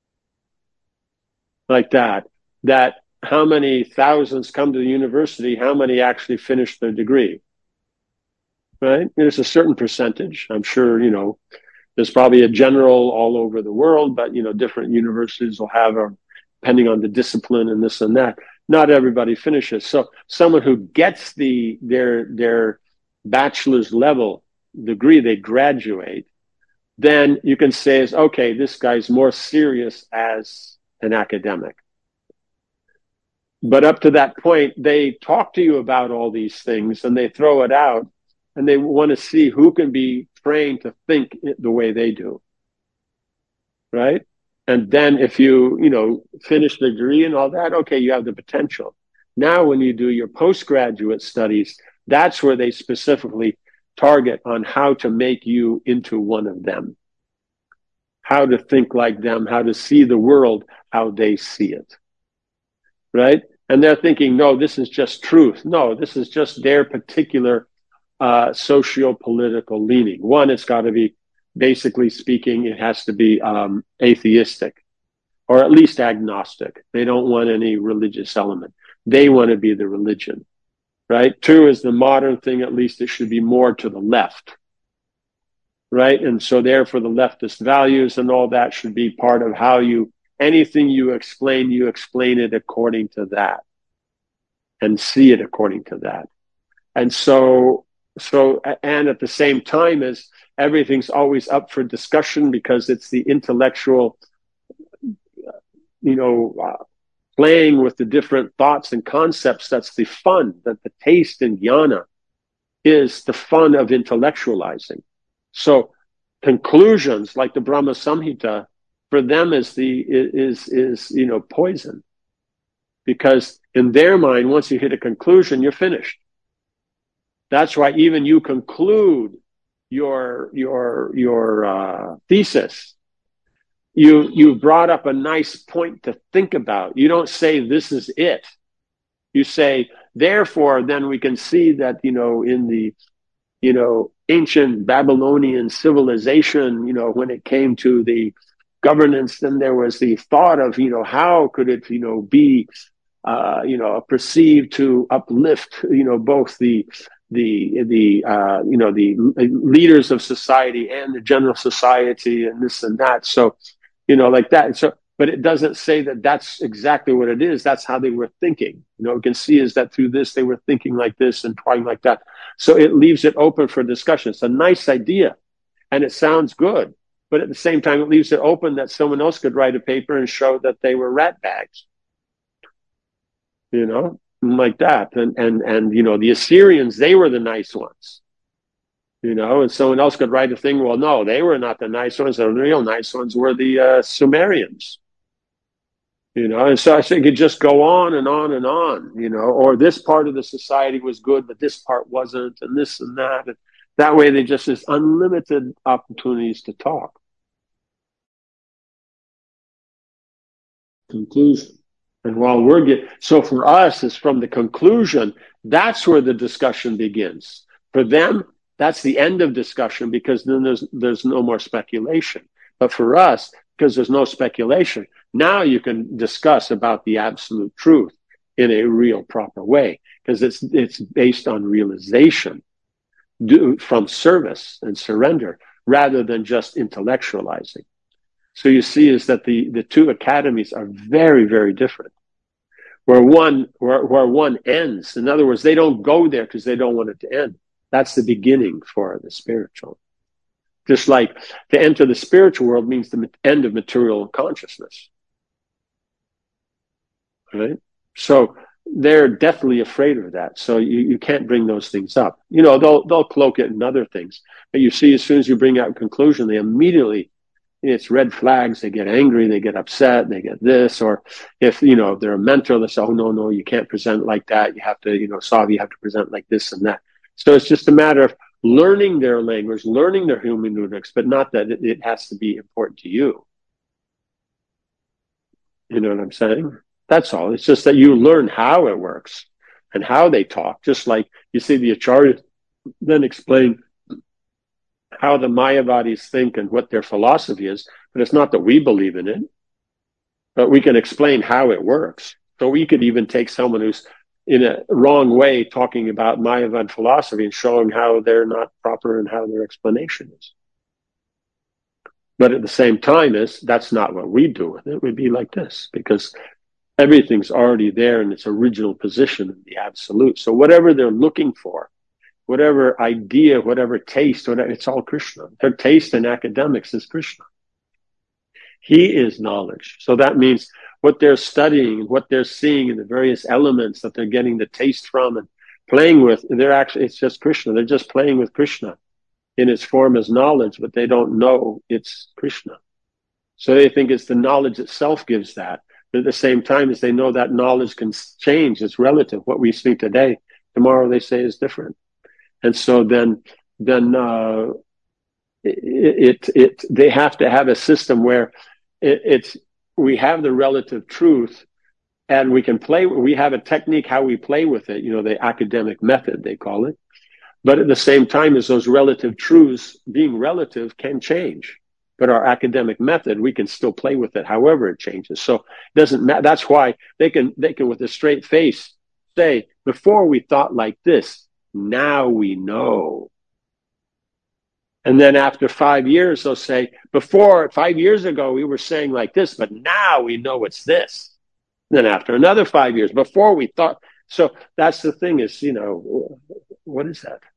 like that. That how many thousands come to the university, how many actually finish their degree, right? There's a certain percentage. I'm sure, you know, there's probably a general all over the world, but, you know, different universities will have, a, depending on the discipline and this and that, not everybody finishes. So someone who gets the their their bachelor's level degree, they graduate, then you can say, is okay, this guy's more serious as an academic. But up to that point, they talk to you about all these things and they throw it out, and they want to see who can be trained to think the way they do, right? And then if you, you know, finish the degree and all that, okay, you have the potential. Now, when you do your postgraduate studies, that's where they specifically target on how to make you into one of them, how to think like them, how to see the world, how they see it, right? And they're thinking, no, this is just truth. No, this is just their particular uh, socio-political leaning. One, it's got to be, basically speaking, it has to be um, atheistic, or at least agnostic. They don't want any religious element. They want to be the religion, right? Two is the modern thing, at least it should be more to the left, right? And so therefore the leftist values and all that should be part of how you, anything you explain, you explain it according to that and see it according to that. And so, so, and at the same time as everything's always up for discussion because it's the intellectual, you know, uh, playing with the different thoughts and concepts. That's the fun, that the taste in jnana is the fun of intellectualizing. So conclusions like the Brahma Samhita for them is the, is, is, you know, poison, because in their mind, once you hit a conclusion, you're finished. That's why even you conclude your, your, your, uh, thesis. You, you brought up a nice point to think about. You don't say, this is it. You say, therefore, then we can see that, you know, in the, you know, ancient Babylonian civilization, you know, when it came to the governance, then there was the thought of, you know, how could it, you know, be, uh, you know, perceived to uplift, you know, both the, the, the, uh, you know, the leaders of society and the general society and this and that. So, you know, like that. So, but it doesn't say that that's exactly what it is. That's how they were thinking. You know, we can see is that through this, they were thinking like this and trying like that. So it leaves it open for discussion. It's a nice idea and it sounds good, but at the same time, it leaves it open that someone else could write a paper and show that they were rat bags, you know, like that. And, and, and, you know, the Assyrians, they were the nice ones. You know, and someone else could write a thing. Well, no, they were not the nice ones. The real nice ones were the uh, Sumerians. You know, and so I think it could just go on and on and on. You know, or this part of the society was good, but this part wasn't, and this and that. And that way, they just has unlimited opportunities to talk. Conclusion, and while we're getting, so for us, it's from the conclusion. That's where the discussion begins. For them, that's the end of discussion, because then there's there's no more speculation. But for us, because there's no speculation, now you can discuss about the absolute truth in a real proper way, because it's it's based on realization do, from service and surrender rather than just intellectualizing. So you see is that the, the two academies are very, very different. Where one where, where one ends, in other words, they don't go there because they don't want it to end. That's the beginning for the spiritual. Just like to enter the spiritual world means the end of material consciousness. Right? So they're deathly afraid of that. So you, you can't bring those things up. You know, they'll they'll cloak it in other things. But you see, as soon as you bring out a conclusion, they immediately, it's red flags. They get angry, they get upset, they get this. Or if, you know, they're a mentor, they say, oh, no, no, you can't present like that. You have to, you know, Savi, you have to present like this and that. So it's just a matter of learning their language, learning their hermeneutics, but not that it, it has to be important to you. You know what I'm saying? That's all. It's just that you learn how it works and how they talk. Just like you see the Acharyas then explain how the Mayavadis think and what their philosophy is, but it's not that we believe in it, but we can explain how it works. So we could even take someone who's in a wrong way talking about Mayavad philosophy and showing how they're not proper and how their explanation is. But at the same time, is that's not what we do with it. It would be like this, because everything's already there in its original position in the absolute. So whatever they're looking for, whatever idea, whatever taste, whatever, it's all Krishna. Their taste in academics is Krishna. He is knowledge. So that means what they're studying, what they're seeing in the various elements that they're getting the taste from and playing with, they're actually, it's just Krishna. They're just playing with Krishna in its form as knowledge, but they don't know it's Krishna. So they think it's the knowledge itself gives that. But at the same time as they know that knowledge can change, it's relative. What we speak today, tomorrow they say is different. And so then, then uh, it, it, it, they have to have a system where it, it's, we have the relative truth and we can play, we have a technique how we play with it, you know, the academic method, they call it. But at the same time as those relative truths being relative can change. But our academic method, we can still play with it however it changes. So it doesn't matter. That's why they can, they can with a straight face say, before we thought like this, now we know. And then after five years, they'll say, before, five years ago, we were saying like this, but now we know it's this. And then after another five years, before we thought, so that's the thing is, you know, what is that?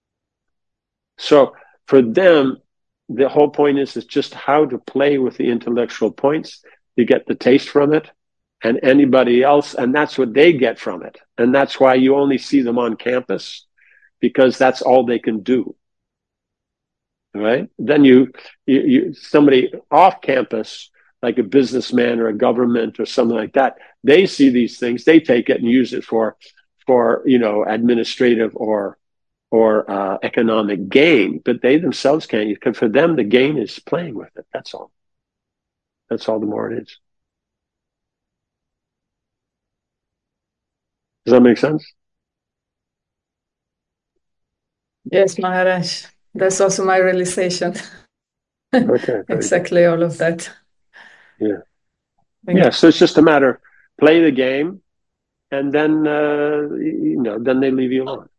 So for them, the whole point is, is just how to play with the intellectual points to get the taste from it and anybody else. And that's what they get from it. And that's why you only see them on campus, because that's all they can do. Right? Then you, you, you somebody off campus, like a businessman or a government or something like that, they see these things, they take it and use it for, for, you know, administrative or, or, uh, economic gain, but they themselves can't use, because for them, the gain is playing with it. That's all. That's all the more it is. Does that make sense? Yes, Maharaj. That's also my realization. Okay. Exactly all of that. Yeah. Thank yeah. you. So it's just a matter, play the game, and then, uh, you know, then they leave you alone.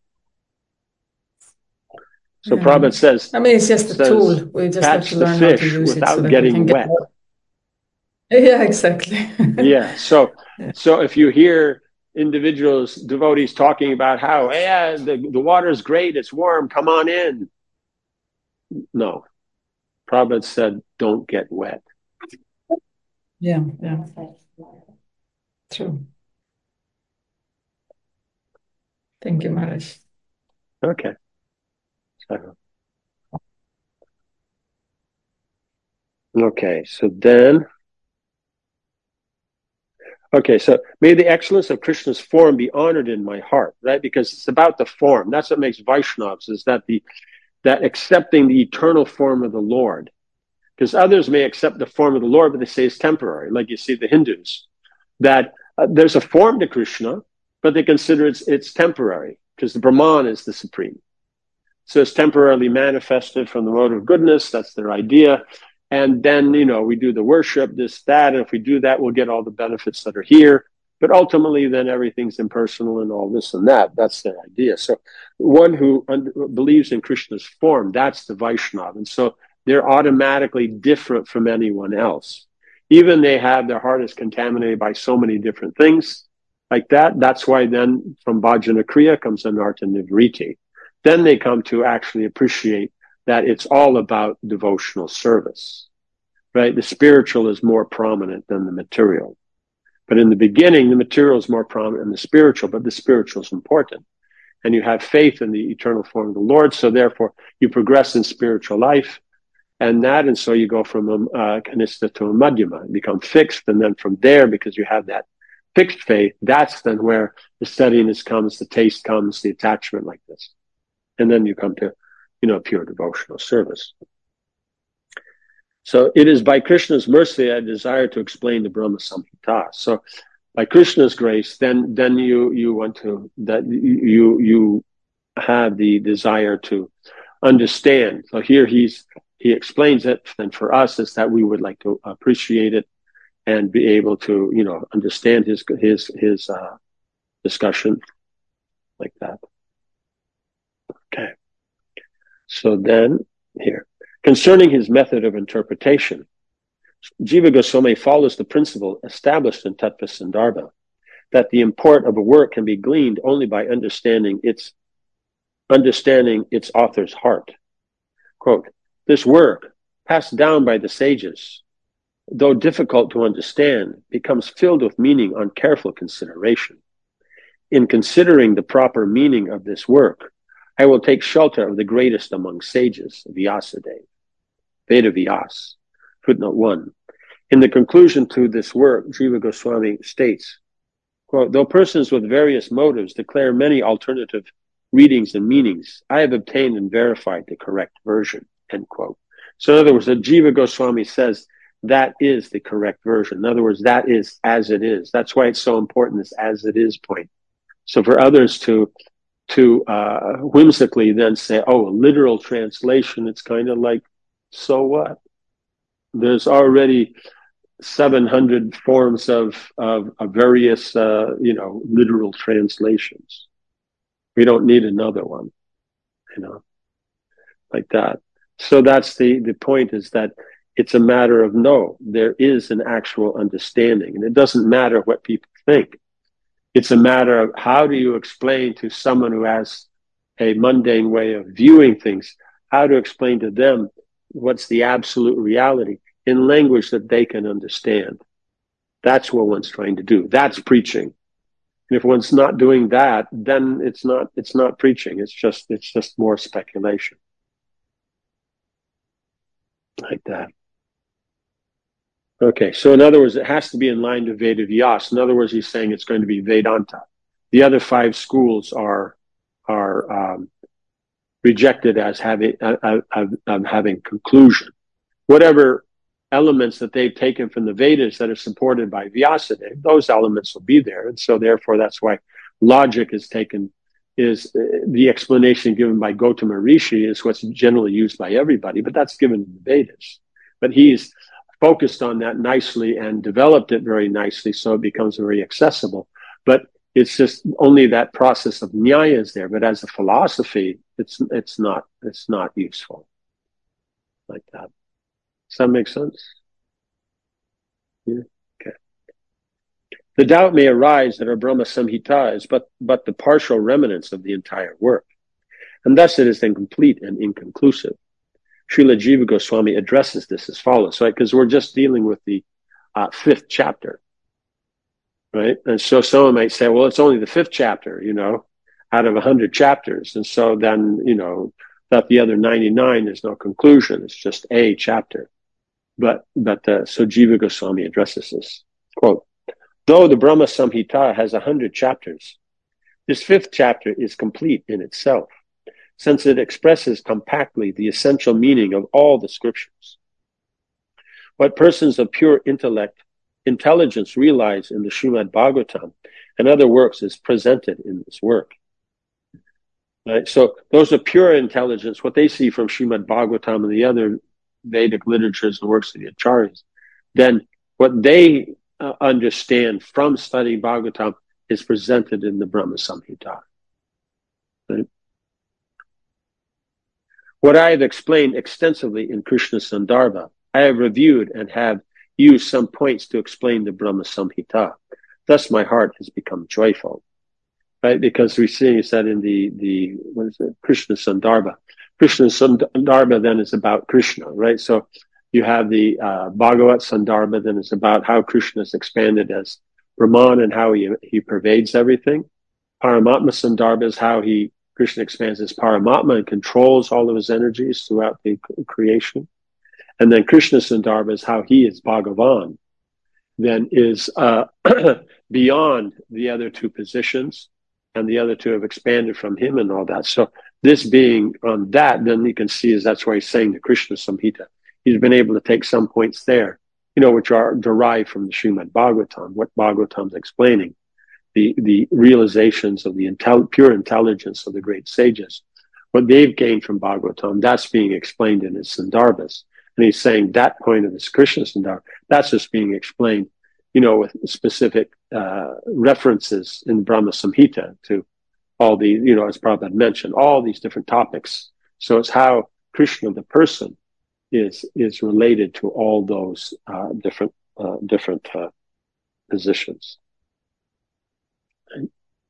So Yeah. Prabhupada says, I mean, it's just a says, tool. We just have catch to the learn how to fish use it without so that we getting can get. wet. Yeah, exactly. Yeah. So, Yeah. so if you hear individuals, devotees talking about how, yeah, the, the water is great, it's warm, come on in. No. Prabhupada said, don't get wet. Yeah, yeah. True. Thank you, Maharaj. Okay. So, okay. So then, okay. So may the excellence of Krishna's form be honored in my heart, right? Because it's about the form. That's what makes Vaishnavas, is that the, that accepting the eternal form of the Lord. Because others may accept the form of the Lord, but they say it's temporary. Like you see the Hindus, that uh, there's a form to Krishna, but they consider it's, it's temporary, because the Brahman is the supreme. So it's temporarily manifested from the mode of goodness. That's their idea. And then, you know, we do the worship, this, that. And if we do that, we'll get all the benefits that are here. But ultimately, then everything's impersonal and all this and that. That's their idea. So one who un- believes in Krishna's form, that's the Vaishnava. And so they're automatically different from anyone else. Even they have, their heart is contaminated by so many different things like that. That's why then from Bhajana Kriya comes Anartha Nivriti. Then they come to actually appreciate that it's all about devotional service, right? The spiritual is more prominent than the material. But in the beginning, the material is more prominent than the spiritual, but the spiritual is important. And you have faith in the eternal form of the Lord, so therefore you progress in spiritual life, and that, and so you go from a uh, kanista to a madhyama, you become fixed, and then from there, because you have that fixed faith, that's then where the steadiness comes, the taste comes, the attachment like this. And then you come to, you know, pure devotional service. So it is by Krishna's mercy I desire to explain the Brahma Samhita. So by Krishna's grace, then then you you want to that you you have the desire to understand. So here he's he explains it, and for us is that we would like to appreciate it and be able to, you know, understand his his his uh, discussion like that. Okay. So then here, concerning his method of interpretation, Jiva Goswami follows the principle established in Tattva Sandarbha, that the import of a work can be gleaned only by understanding its understanding its author's heart. Quote, this work, passed down by the sages, though difficult to understand, becomes filled with meaning on careful consideration. In considering the proper meaning of this work, I will take shelter of the greatest among sages, Vyasadeva, Veda Vyas. Footnote one. In the conclusion to this work, Jiva Goswami states, quote, though persons with various motives declare many alternative readings and meanings, I have obtained and verified the correct version, end quote. So in other words, that Jiva Goswami says that is the correct version. In other words, that is as it is. That's why it's so important, this as it is point. So for others to to uh, whimsically then say, oh, a literal translation, it's kind of like, so what? There's already seven hundred forms of, of, of various, uh, you know, literal translations. We don't need another one, you know, like that. So that's the, the point, is that it's a matter of no, there is an actual understanding, and it doesn't matter what people think. It's a matter of how do you explain to someone who has a mundane way of viewing things, how to explain to them what's the absolute reality in language that they can understand. That's what one's trying to do. That's preaching. And if one's not doing that, then it's not, it's not preaching. It's just, it's just more speculation. Like that. Okay, so in other words, it has to be in line to Veda Vyas. In other words, he's saying it's going to be Vedanta. The other five schools are are um, rejected as having uh, uh, uh, having conclusion. Whatever elements that they've taken from the Vedas that are supported by Vyasadeva, those elements will be there, and so therefore that's why logic is taken. Is uh, the explanation given by Gautama Rishi is what's generally used by everybody, but that's given in the Vedas. But he's focused on that nicely and developed it very nicely, so it becomes very accessible. But it's just only that process of nyaya is there. But as a philosophy, it's it's not it's not useful like that. Does that make sense? Yeah. Okay. The doubt may arise that our Brahma Samhita is but but the partial remnants of the entire work, and thus it is incomplete and inconclusive. Srila Jiva Goswami addresses this as follows, right? Because we're just dealing with the uh, fifth chapter, right? And so someone might say, well, it's only the fifth chapter, you know, out of a hundred chapters. And so then, you know, that the other ninety-nine, there's no conclusion. It's just a chapter. But, but, uh, so Jiva Goswami addresses this, quote, though the Brahma Samhita has a hundred chapters, this fifth chapter is complete in itself, since it expresses compactly the essential meaning of all the scriptures. What persons of pure intellect, intelligence realize in the Srimad Bhagavatam and other works is presented in this work. Right? So those are pure intelligence, what they see from Srimad Bhagavatam and the other Vedic literatures and works of the Acharyas, then what they uh, understand from studying Bhagavatam is presented in the Brahma Samhita. Right? What I have explained extensively in Krishna Sandarbha, I have reviewed and have used some points to explain the Brahma Samhita. Thus my heart has become joyful. Right? Because we see that in the, the what is it, Krishna Sandarbha. Krishna Sandarbha then is about Krishna, right? So you have the uh, Bhagavat Sandarbha, then it's about how Krishna is expanded as Brahman and how he he pervades everything. Paramatma Sandarbha is how he Krishna expands as Paramatma and controls all of his energies throughout the creation. And then Krishna Sandarbha is how he is Bhagavan, then is uh, beyond the other two positions, and the other two have expanded from him and all that. So this being on that, then you can see is that's why he's saying the Krishna Samhita. He's been able to take some points there, you know, which are derived from the Srimad Bhagavatam, what Bhagavatam's explaining, the, the realizations of the intel- pure intelligence of the great sages. What they've gained from Bhagavatam, that's being explained in his Sandarbhas. And he's saying that point of this Krishna Sandarbha, that's just being explained, you know, with specific uh, references in Brahma Samhita to all the, you know, as Prabhupada mentioned, all these different topics. So it's how Krishna, the person, is is related to all those uh, different uh, different uh, positions. Okay.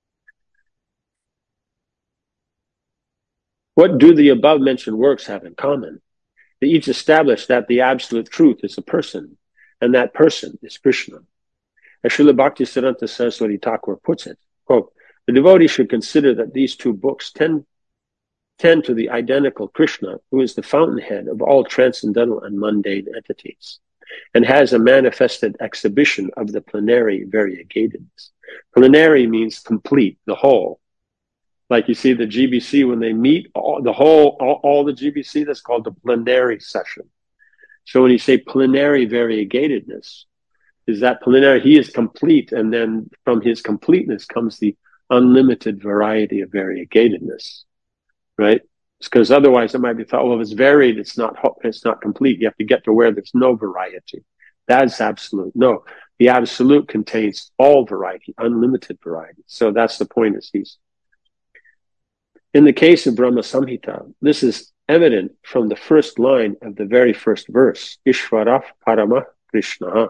What do the above mentioned works have in common? They each establish that the absolute truth is a person, and that person is Krishna. As Srila Bhaktisiddhanta Saraswati Thakur puts it, quote, the devotee should consider that these two books tend, tend to the identical Krishna, who is the fountainhead of all transcendental and mundane entities, and has a manifested exhibition of the plenary variegatedness. Plenary means complete, the whole. Like you see the G B C, when they meet, all, the whole, all, all the G B C, that's called the plenary session. So when you say plenary variegatedness, is that plenary, he is complete, and then from his completeness comes the unlimited variety of variegatedness, right? Because otherwise it might be thought, well, if it's varied, it's not, it's not complete. You have to get to where there's no variety. That's absolute. No, the absolute contains all variety, unlimited variety. So that's the point is he's. In the case of Brahma Samhita, this is evident from the first line of the very first verse, Ishvara Parama Krishna.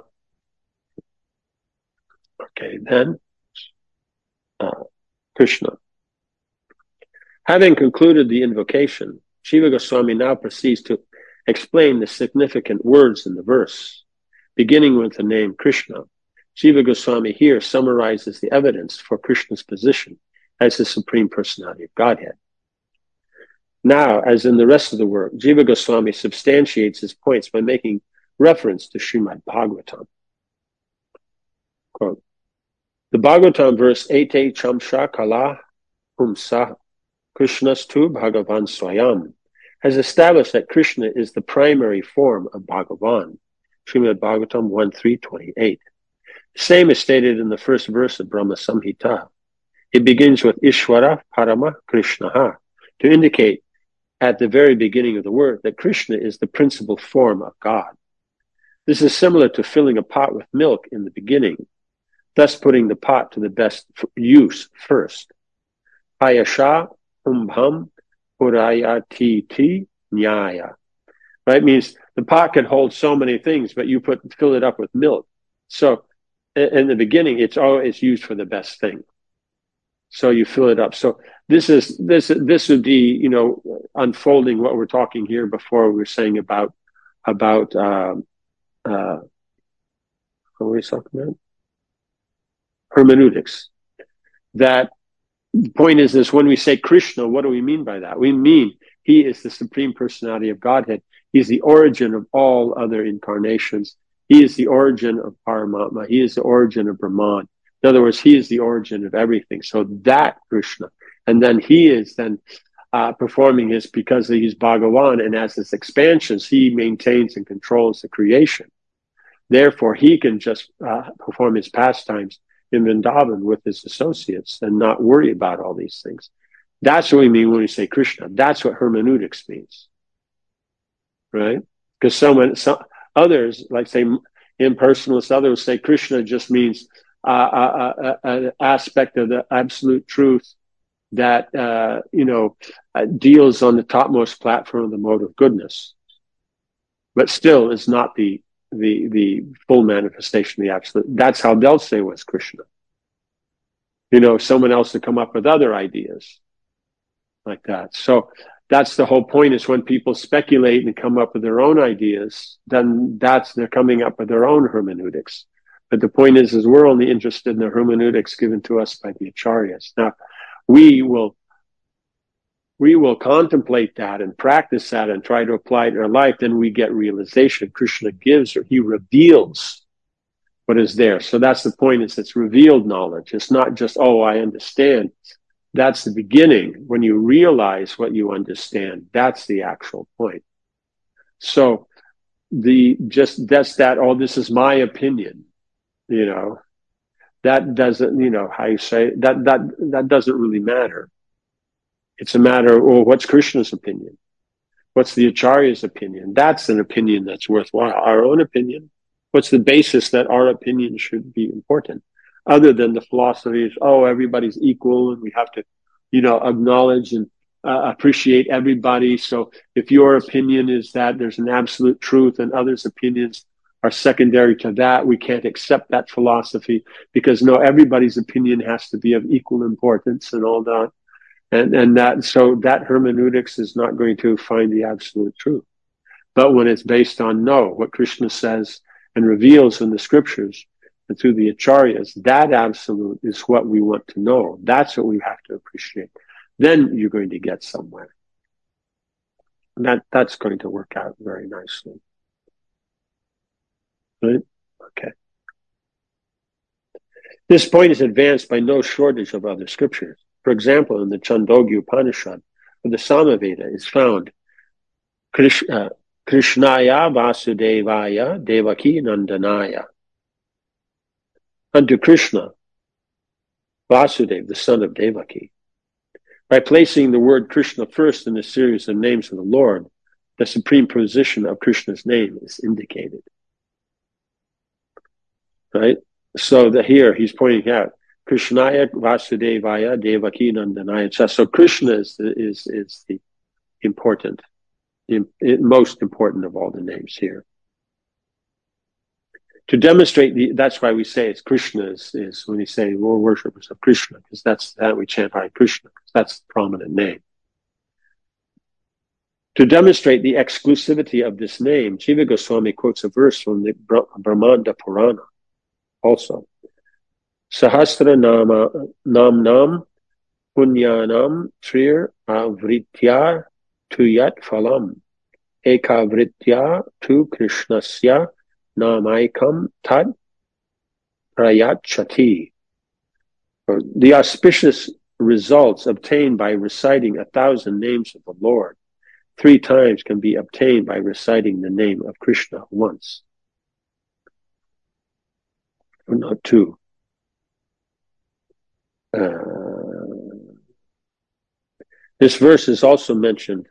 Okay, then, uh, Krishna. Having concluded the invocation, Jiva Goswami now proceeds to explain the significant words in the verse. Beginning with the name Krishna, Jiva Goswami here summarizes the evidence for Krishna's position as the Supreme Personality of Godhead. Now, as in the rest of the work, Jiva Goswami substantiates his points by making reference to Srimad Bhagavatam. Quote, the Bhagavatam verse Ete Chamsha Kala Humsa Krishnastu Bhagavan Swayam has established that Krishna is the primary form of Bhagavan. Srimad Bhagavatam one three twenty-eight. The same is stated in the first verse of Brahma Samhita. It begins with Ishvara Parama Krishnaha to indicate at the very beginning of the word that Krishna is the principal form of God. This is similar to filling a pot with milk in the beginning, thus putting the pot to the best use first. Ayasha umbham purayati nyaya. Right? Means the pot can hold so many things, but you put fill it up with milk. So in the beginning, it's always used for the best thing. So you fill it up. So this is this this would be, you know, unfolding what we're talking here before we were saying about about um, uh, what were we talking about? Hermeneutics. That the point is this: when we say Krishna, what do we mean by that? We mean he is the Supreme Personality of Godhead. He is the origin of all other incarnations. He is the origin of Paramatma. He is the origin of Brahman. In other words, he is the origin of everything. So that Krishna, and then he is then uh, performing his, because he's Bhagavan, and as his expansions, he maintains and controls the creation. Therefore, he can just uh, perform his pastimes in Vrindavan with his associates and not worry about all these things. That's what we mean when we say Krishna. That's what hermeneutics means, right? Because someone, some others, like say impersonalists, others say Krishna just means uh, an aspect of the absolute truth that uh, you know uh, deals on the topmost platform of the mode of goodness, but still is not the the the full manifestation of the absolute. That's how they'll say was Krishna. You know, someone else to come up with other ideas like that. So that's the whole point, is when people speculate and come up with their own ideas, then that's, they're coming up with their own hermeneutics. But the point is, is we're only interested in the hermeneutics given to us by the Acharyas. Now, we will, we will contemplate that and practice that and try to apply it in our life. Then we get realization. Krishna gives, or he reveals what is there. So that's the point, is it's revealed knowledge. It's not just, oh, I understand. That's the beginning. When you realize what you understand, that's the actual point. So the, just, that's that, oh, this is my opinion, you know, that doesn't, you know, how you say, that, that, that doesn't really matter. It's a matter of, well, what's Krishna's opinion? What's the Acharya's opinion? That's an opinion that's worthwhile. Our own opinion. What's the basis that our opinion should be important? Other than the philosophy of, oh, everybody's equal and we have to, you know, acknowledge and uh, appreciate everybody. So if your opinion is that there's an absolute truth and others' opinions are secondary to that, we can't accept that philosophy, because no, everybody's opinion has to be of equal importance and all that. And, and that, so that hermeneutics is not going to find the absolute truth. But when it's based on, no, what Krishna says and reveals in the scriptures, and through the Acharyas, that absolute is what we want to know. That's what we have to appreciate. Then you're going to get somewhere. And that, that's going to work out very nicely. Right? Okay. This point is advanced by no shortage of other scriptures. For example, in the Chandogya Upanishad, or the Samaveda, is found Krish, uh, Krishnaya Vasudevaya Devaki Nandanaya. Unto Krishna, Vasudeva, the son of Devaki. By placing the word Krishna first in the series of names of the Lord, the supreme position of Krishna's name is indicated. Right? So that here he's pointing out, Krishnaya Vasudevaya Devaki Nandanaya. So Krishna is the, is, is the important, the most important of all the names here. To demonstrate the, that's why we say it's Krishna is, is when we say we're worshippers of Krishna, because that's that we chant Hare Krishna, because that's the prominent name. To demonstrate the exclusivity of this name, Jiva Goswami quotes a verse from the Brahmanda Purana also. Sahasra nama nam nam punyanam trir avritya tuyat phalam eka vritya tu krishnasya namaikam tad prayachati. The auspicious results obtained by reciting a thousand names of the Lord three times can be obtained by reciting the name of Krishna once. Or not two. Uh, this verse is also mentioned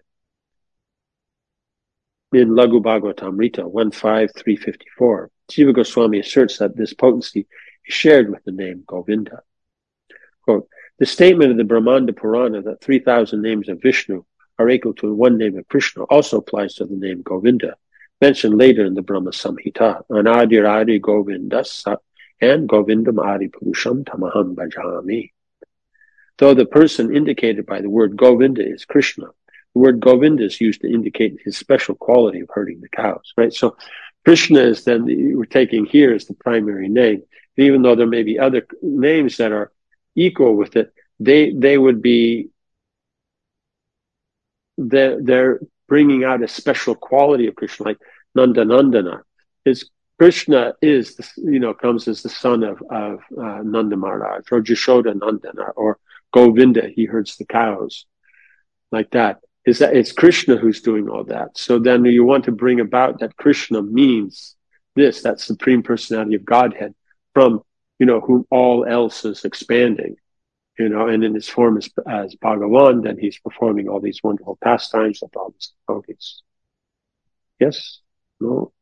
in Laghu Bhagavatamrita one five three fifty-four. Jiva Goswami asserts that this potency is shared with the name Govinda. Quote, the statement of the Brahmanda Purana that three thousand names of Vishnu are equal to one name of Krishna also applies to the name Govinda, mentioned later in the Brahma Samhita. Anadir Adi Govinda and Govindam Adi Purusham Tamaham Bhajami. Though the person indicated by the word Govinda is Krishna, the word Govinda is used to indicate his special quality of herding the cows, right? So Krishna is then, the, we're taking here as the primary name. And even though there may be other names that are equal with it, they, they would be, they're, they're bringing out a special quality of Krishna, like Nandanandana. His Krishna is, you know, comes as the son of, of uh, Nanda Maharaj, or Jashoda Nandana, or Govinda, he herds the cows, like that. Is that it's Krishna who's doing all that. So then you want to bring about that Krishna means this, that supreme personality of Godhead, from, you know, whom all else is expanding, you know, and in his form as, as Bhagavan, then he's performing all these wonderful pastimes with all these devotees. Yes? No?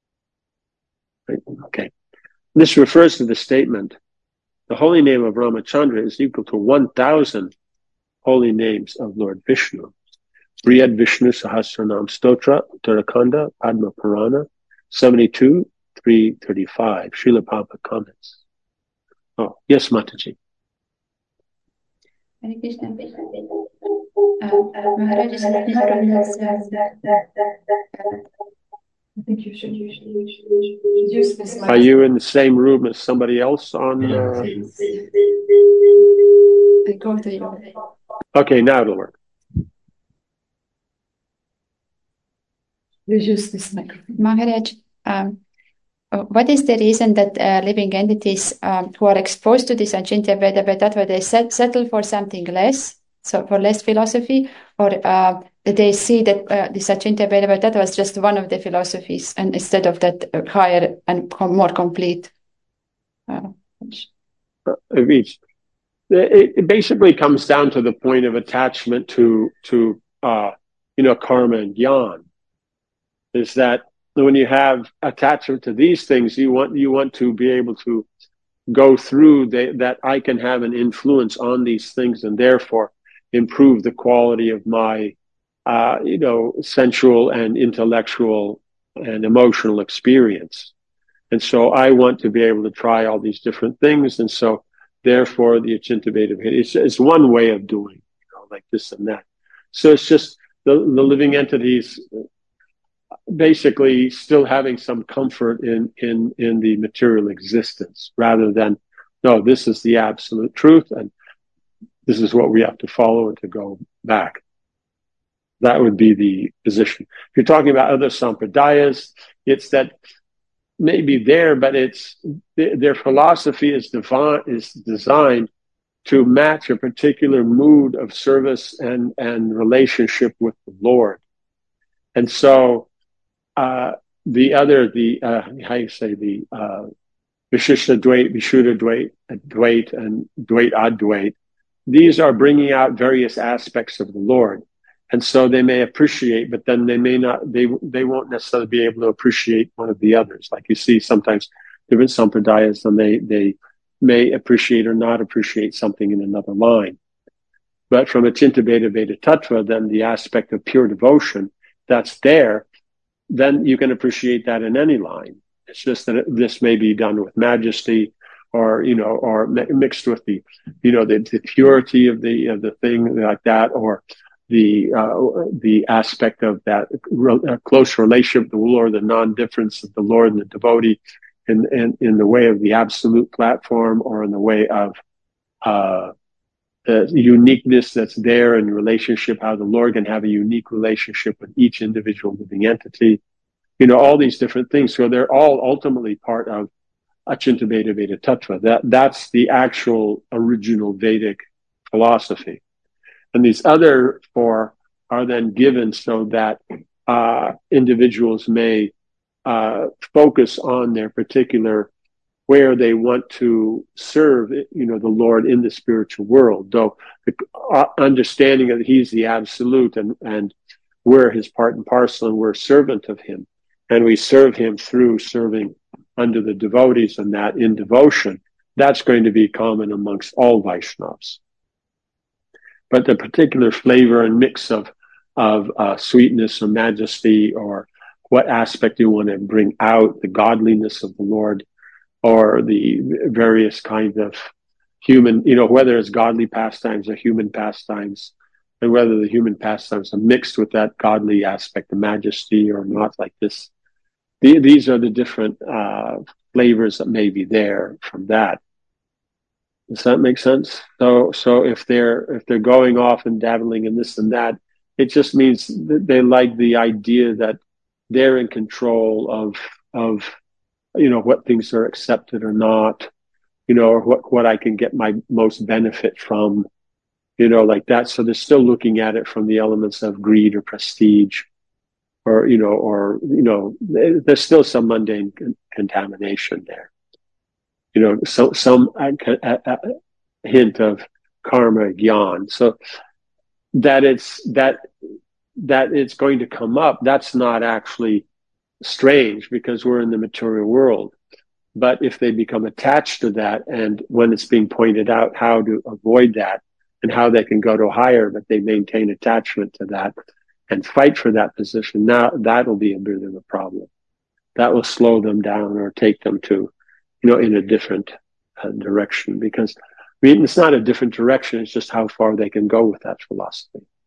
Okay. This refers to the statement, the holy name of Ramachandra is equal to one thousand holy names of Lord Vishnu. Brihad Vishnu Sahasranam Stotra, Uttarakhanda, Padma Purana, seventy-two, three thirty-five. Srila Prabhupada comments. Oh, yes, Mataji. Hare Krishna. Um, Maharaj is not from I think you should, you should, you should, you should use this mic. Are you in the same room as somebody else on? Uh... I go to you. Okay, now it'll work. You use this microphone. Maharaj, um, what is the reason that uh, living entities um, who are exposed to this Achintya Veda Tattva, they set, settle for something less, so for less philosophy, or uh, they see that uh, this Achintya Veda Tattva is just one of the philosophies, and instead of that uh, higher and com- more complete? Uh, it, it basically comes down to the point of attachment to to uh, you know karma and gyan. Is that when you have attachment to these things, you want you want to be able to go through the, that I can have an influence on these things and therefore improve the quality of my uh, you know sensual and intellectual and emotional experience. And so I want to be able to try all these different things, and so therefore the Achintya Veda it's, it's one way of doing, you know, like this and that. So it's just the, the living entities basically still having some comfort in, in, in the material existence rather than, no, this is the absolute truth and this is what we have to follow and to go back. That would be the position. If you're talking about other sampradayas, it's that maybe there, but it's their philosophy is divine, is designed to match a particular mood of service and, and relationship with the Lord. And so Uh, the other, the, uh, how you say, the, uh, Vishishta Dvait, Vishuddha Dvait, Dvait, and Dvait Advait, these are bringing out various aspects of the Lord. And so they may appreciate, but then they may not, they, they won't necessarily be able to appreciate one of the others. Like you see sometimes different sampradayas, and they, they may appreciate or not appreciate something in another line. But from Achintya Veda Veda Tattva, then the aspect of pure devotion that's there, then you can appreciate that in any line. It's just that this may be done with majesty, or you know, or mixed with the, you know, the, the purity of the of the thing like that, or the uh, the aspect of that re- close relationship with the Lord, the non-difference of the Lord and the devotee, in in, in the way of the absolute platform, or in the way of uh, the uniqueness that's there in relationship, how the Lord can have a unique relationship with each individual living entity, you know, all these different things. So they're all ultimately part of Achintya Veda Veda Tattva. That, that's the actual original Vedic philosophy. And these other four are then given so that uh, individuals may uh, focus on their particular where they want to serve, you know, the Lord in the spiritual world. Though the understanding that He's the absolute, and and we're His part and parcel, and we're servant of Him, and we serve Him through serving under the devotees, and that in devotion, that's going to be common amongst all Vaishnavas. But the particular flavor and mix of of uh, sweetness or majesty, or what aspect you want to bring out, the godliness of the Lord, or the various kinds of human, you know, whether it's godly pastimes or human pastimes, and whether the human pastimes are mixed with that godly aspect of majesty or not, like this. The, these are the different uh, flavors that may be there from that. Does that make sense? So, so if they're if they're going off and dabbling in this and that, it just means that they like the idea that they're in control of of you know, what things are accepted or not, you know, or what, what I can get my most benefit from, you know, like that. So they're still looking at it from the elements of greed or prestige, or, you know, or, you know, there's still some mundane con- contamination there. You know, so some uh, uh, hint of karma, gyan. So that it's, that, that it's going to come up, that's not actually strange, because we're in the material world. But if they become attached to that, and when it's being pointed out how to avoid that and how they can go to higher, but they maintain attachment to that and fight for that position, now that'll be a bit of a problem. That will slow them down or take them to, you know, in a different uh, direction. Because I mean, it's not a different direction, it's just how far they can go with that philosophy.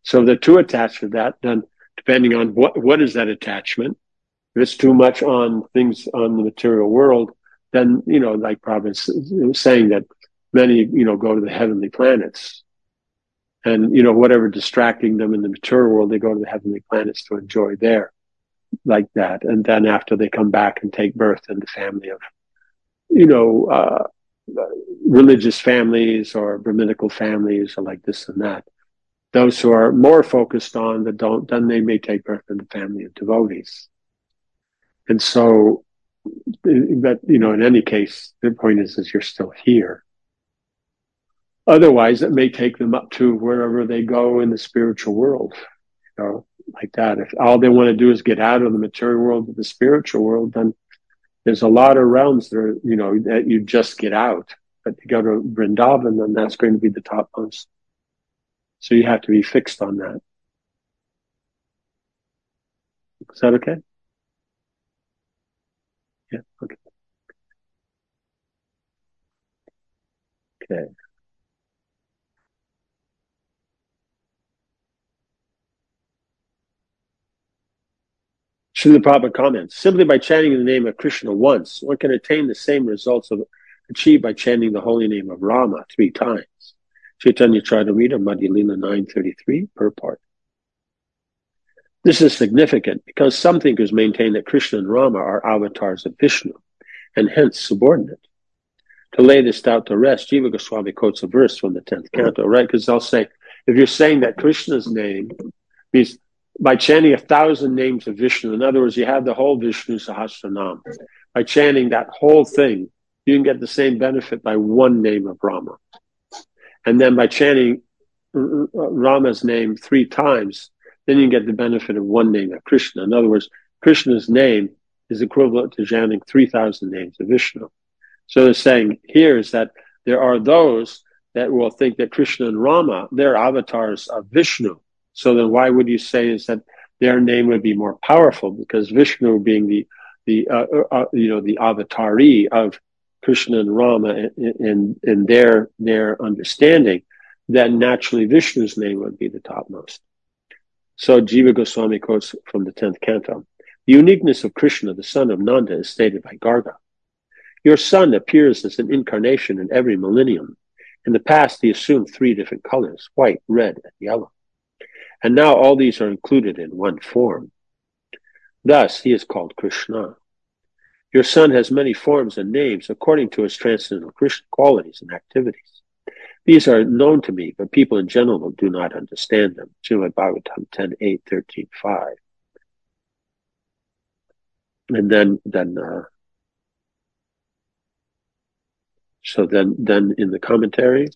So if they're too attached to that, then depending on what, what is that attachment, if it's too much on things on the material world, then, you know, like Prabhupada was saying that many, you know, go to the heavenly planets. And, you know, whatever distracting them in the material world, they go to the heavenly planets to enjoy there, like that. And then after they come back and take birth in the family of, you know, uh, religious families or Brahminical families or like this and that. Those who are more focused on the don't, then they may take birth in the family of devotees. And so, but, you know, in any case, the point is, is you're still here. Otherwise, it may take them up to wherever they go in the spiritual world, you know, like that. If all they want to do is get out of the material world to the spiritual world, then there's a lot of realms that are, you know, that you just get out. But you go to Vrindavan, then that's going to be the topmost. So you have to be fixed on that. Is that okay? Yeah, okay. Okay. Srila Prabhupada comments, simply by chanting the name of Krishna once, one can attain the same results of, achieved by chanting the holy name of Rama three times. Chaitanya Charitamrita, Madhya Lila nine thirty-three, purport. This is significant because some thinkers maintain that Krishna and Rama are avatars of Vishnu, and hence subordinate. To lay this doubt to rest, Jiva Goswami quotes a verse from the tenth canto, right? Because they'll say, if you're saying that Krishna's name means by chanting a thousand names of Vishnu, in other words, you have the whole Vishnu Sahasranam. By chanting that whole thing, you can get the same benefit by one name of Rama. And then by chanting Rama's name three times, then you can get the benefit of one name of Krishna. In other words, Krishna's name is equivalent to chanting three thousand names of Vishnu. So they're saying here is that there are those that will think that Krishna and Rama, they're avatars of Vishnu. So then why would you say is that their name would be more powerful? Because Vishnu being the, the uh, uh, you know, the avatari of Krishna and Rama in, in, in their, their understanding, then naturally Vishnu's name would be the topmost. So Jiva Goswami quotes from the tenth canto. The uniqueness of Krishna, the son of Nanda, is stated by Garga. Your son appears as an incarnation in every millennium. In the past, he assumed three different colors, white, red, and yellow. And now all these are included in one form. Thus, he is called Krishna. Your son has many forms and names according to his transcendental Krishna qualities and activities. These are known to me, but people in general do not understand them. Srimad Bhagavatam ten eight, thirteen five. And then, then, uh, so then, then in the commentary,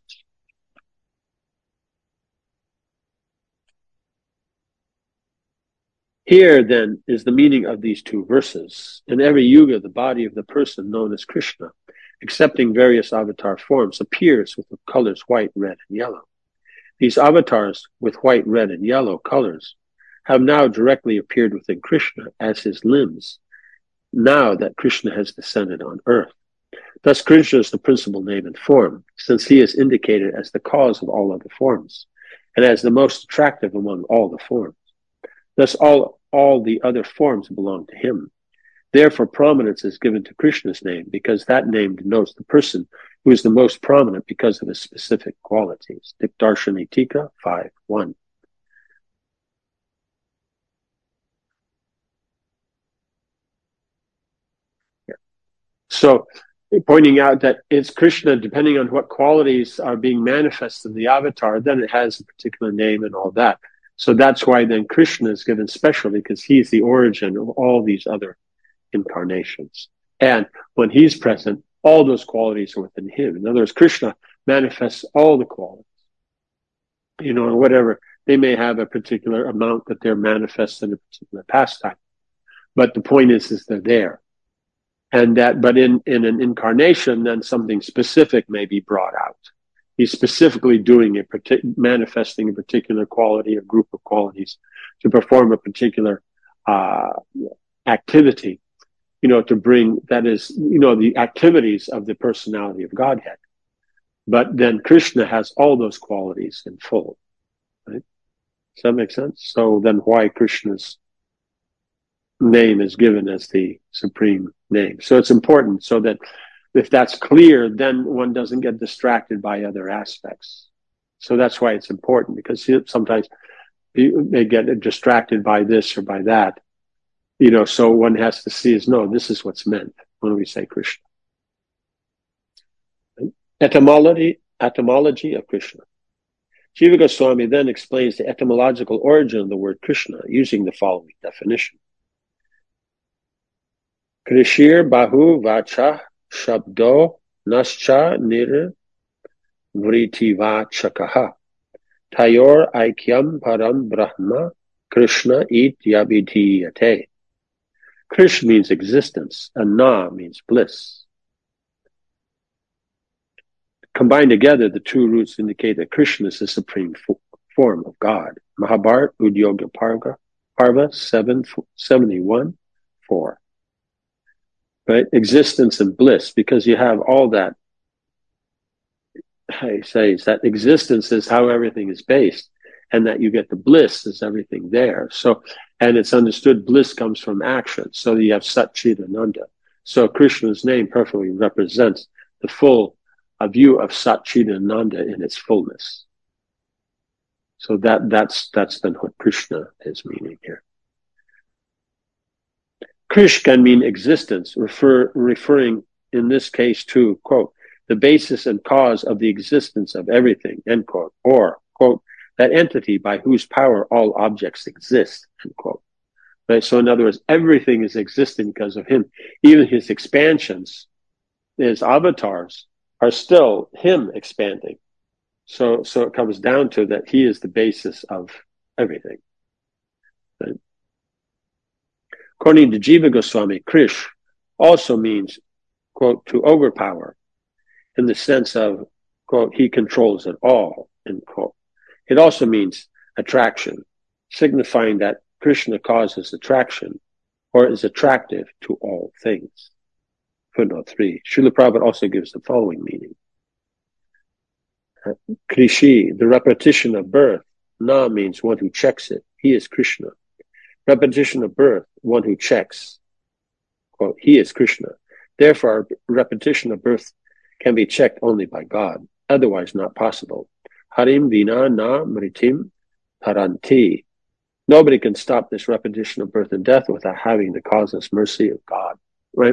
here, then, is the meaning of these two verses. In every yuga, the body of the person known as Krishna, accepting various avatar forms, appears with the colors white, red, and yellow. These avatars with white, red, and yellow colors have now directly appeared within Krishna as his limbs, now that Krishna has descended on earth. Thus, Krishna is the principal name and form, since he is indicated as the cause of all other forms, and as the most attractive among all the forms. Thus, all all the other forms belong to him. Therefore, prominence is given to Krishna's name, because that name denotes the person who is the most prominent because of his specific qualities. Dikdarshani Tika five one. Yeah. So, pointing out that it's Krishna, depending on what qualities are being manifested in the avatar, then it has a particular name and all that. So that's why then Krishna is given specially, because he's the origin of all these other incarnations. And when he's present, all those qualities are within him. In other words, Krishna manifests all the qualities. You know, whatever, they may have a particular amount that they're manifest in a particular pastime. But the point is, is they're there. And that, but in, in an incarnation, then something specific may be brought out. He's specifically doing a partic- manifesting a particular quality, a group of qualities, to perform a particular uh, activity, you know, to bring, that is, you know, the activities of the personality of Godhead. But then Krishna has all those qualities in full, right? Does that make sense? So then why Krishna's name is given as the supreme name? So it's important so that if that's clear, then one doesn't get distracted by other aspects. So that's why it's important, because sometimes they get distracted by this or by that. You know, so one has to see is, no, this is what's meant when we say Krishna. Etymology, etymology of Krishna. Jiva Goswami then explains the etymological origin of the word Krishna using the following definition. Krishir bahu vacha shabdo nascha nir vritiva chakaha tayor aikyam param brahma Krishna ityabhidhiyate. Krish means existence, and na means bliss. Combined together, the two roots indicate that Krishna is the supreme fo- form of God. Mahabharata, Udyoga Parva, Parva seven seventy-one, four. Right? Existence and bliss, because you have all that. I say is that existence is how everything is based, and that you get the bliss is everything there. So, and it's understood bliss comes from action. So you have Sat Chit Ananda. So Krishna's name perfectly represents the full a view of Sat Chit Ananda in its fullness. So that that's that's then what Krishna is meaning here. Krish can mean existence, refer, referring in this case to, quote, the basis and cause of the existence of everything, end quote, or, quote, that entity by whose power all objects exist, end quote. Right? So in other words, everything is existing because of him. Even his expansions, his avatars, are still him expanding. So, so it comes down to that he is the basis of everything. Right? According to Jiva Goswami, Krish also means, quote, to overpower, in the sense of, quote, he controls it all, end quote. It also means attraction, signifying that Krishna causes attraction or is attractive to all things. Footnote three. Srila Prabhupada also gives the following meaning. Krishi, the repetition of birth. Na means one who checks it. He is Krishna. Repetition of birth, one who checks. Quote, he is Krishna. Therefore, repetition of birth can be checked only by God, otherwise not possible. Harim vina na mritim taranti. Nobody can stop this repetition of birth and death without having the causeless mercy of God. Right?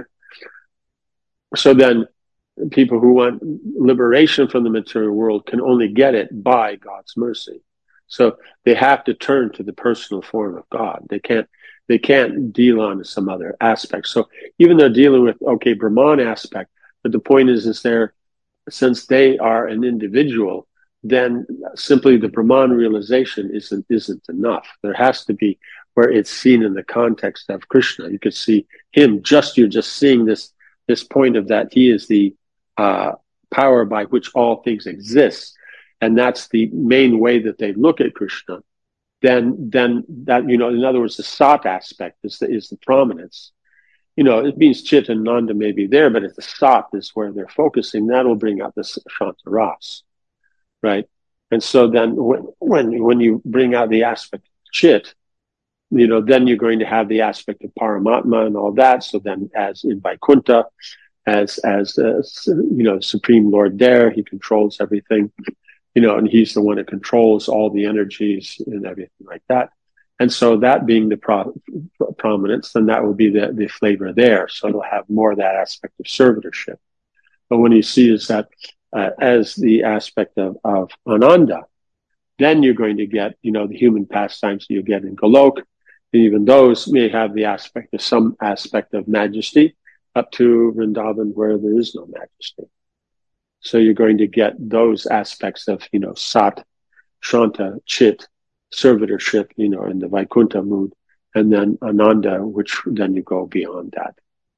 So then, people who want liberation from the material world can only get it by God's mercy. So they have to turn to the personal form of God. They can't, they can't deal on some other aspect. So even they're dealing with, okay, Brahman aspect, but the point is, is there, since they are an individual, then simply the Brahman realization isn't, isn't enough. There has to be where it's seen in the context of Krishna. You could see him, just, you're just seeing this, this point of that he is the, uh, power by which all things exist. And that's the main way that they look at Krishna. Then, then that, you know, in other words, the Sat aspect is the, is the prominence. You know, it means Chit and Nanda may be there, but if the Sat is where they're focusing, that'll bring out the Shanta Ras, right? And so then when, when, when you bring out the aspect of Chit, you know, then you're going to have the aspect of Paramatma and all that. So then as in Vaikuntha, as, as, uh, you know, Supreme Lord there, he controls everything. You know, and he's the one that controls all the energies and everything like that. And so that being the pro- prominence, then that will be the, the flavor there. So it'll have more of that aspect of servitorship. But when you see is that uh, as the aspect of, of Ananda, then you're going to get, you know, the human pastimes you get in Golok. And even those may have the aspect of some aspect of majesty up to Vrindavan where there is no majesty. So you're going to get those aspects of, you know, Sat, Shanta, Chit, servitorship, you know, in the Vaikuntha mood, and then Ananda, which then you go beyond that.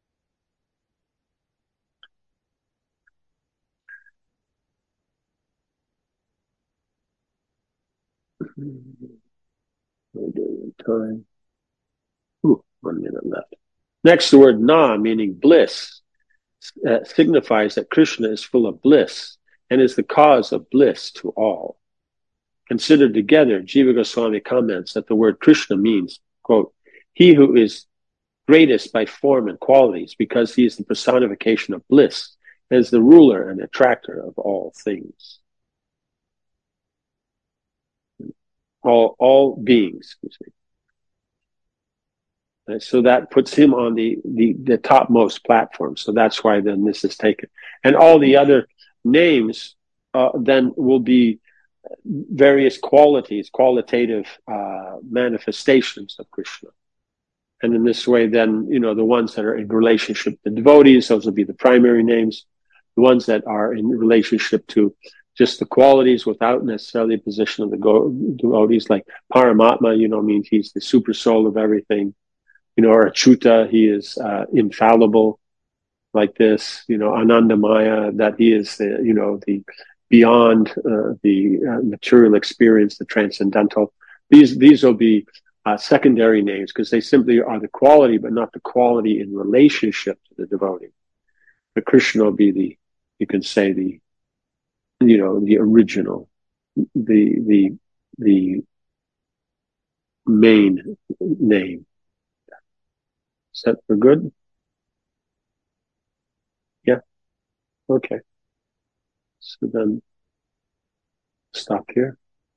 Time. Ooh, one minute left. Next, the word Na, meaning bliss, uh, signifies that Krishna is full of bliss and is the cause of bliss to all. Considered together, Jiva Goswami comments that the word Krishna means, quote, he who is greatest by form and qualities, because he is the personification of bliss, as the ruler and attractor of all things. All, all beings, excuse me. And so that puts him on the, the, the topmost platform. So that's why then this is taken. And all the other names uh, then will be various qualities, qualitative uh, manifestations of Krishna. And in this way, then, you know, the ones that are in relationship to devotees, those will be the primary names. The ones that are in relationship to just the qualities without necessarily a position of the go- devotees, like Paramatma, you know, means he's the super soul of everything. You know, or Achyuta, he is uh, infallible, like this. You know, Anandamaya, that he is the, you know, the beyond uh, the uh, material experience, the transcendental. These these will be uh, secondary names because they simply are the quality, but not the quality in relationship to the devotee. But Krishna will be the, you can say the, you know, the original, the the the main name. Is that for good? Yeah. Okay. So then, stop here.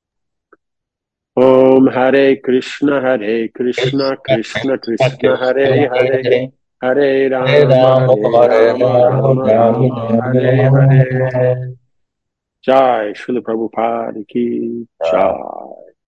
Om Hare Krishna, Hare Krishna, Krishna Krishna, Hare Hare, Hare Rama, Hare Rama, Rama Rama, Hare Hare. Jai Srila Prabhupada ki Jai.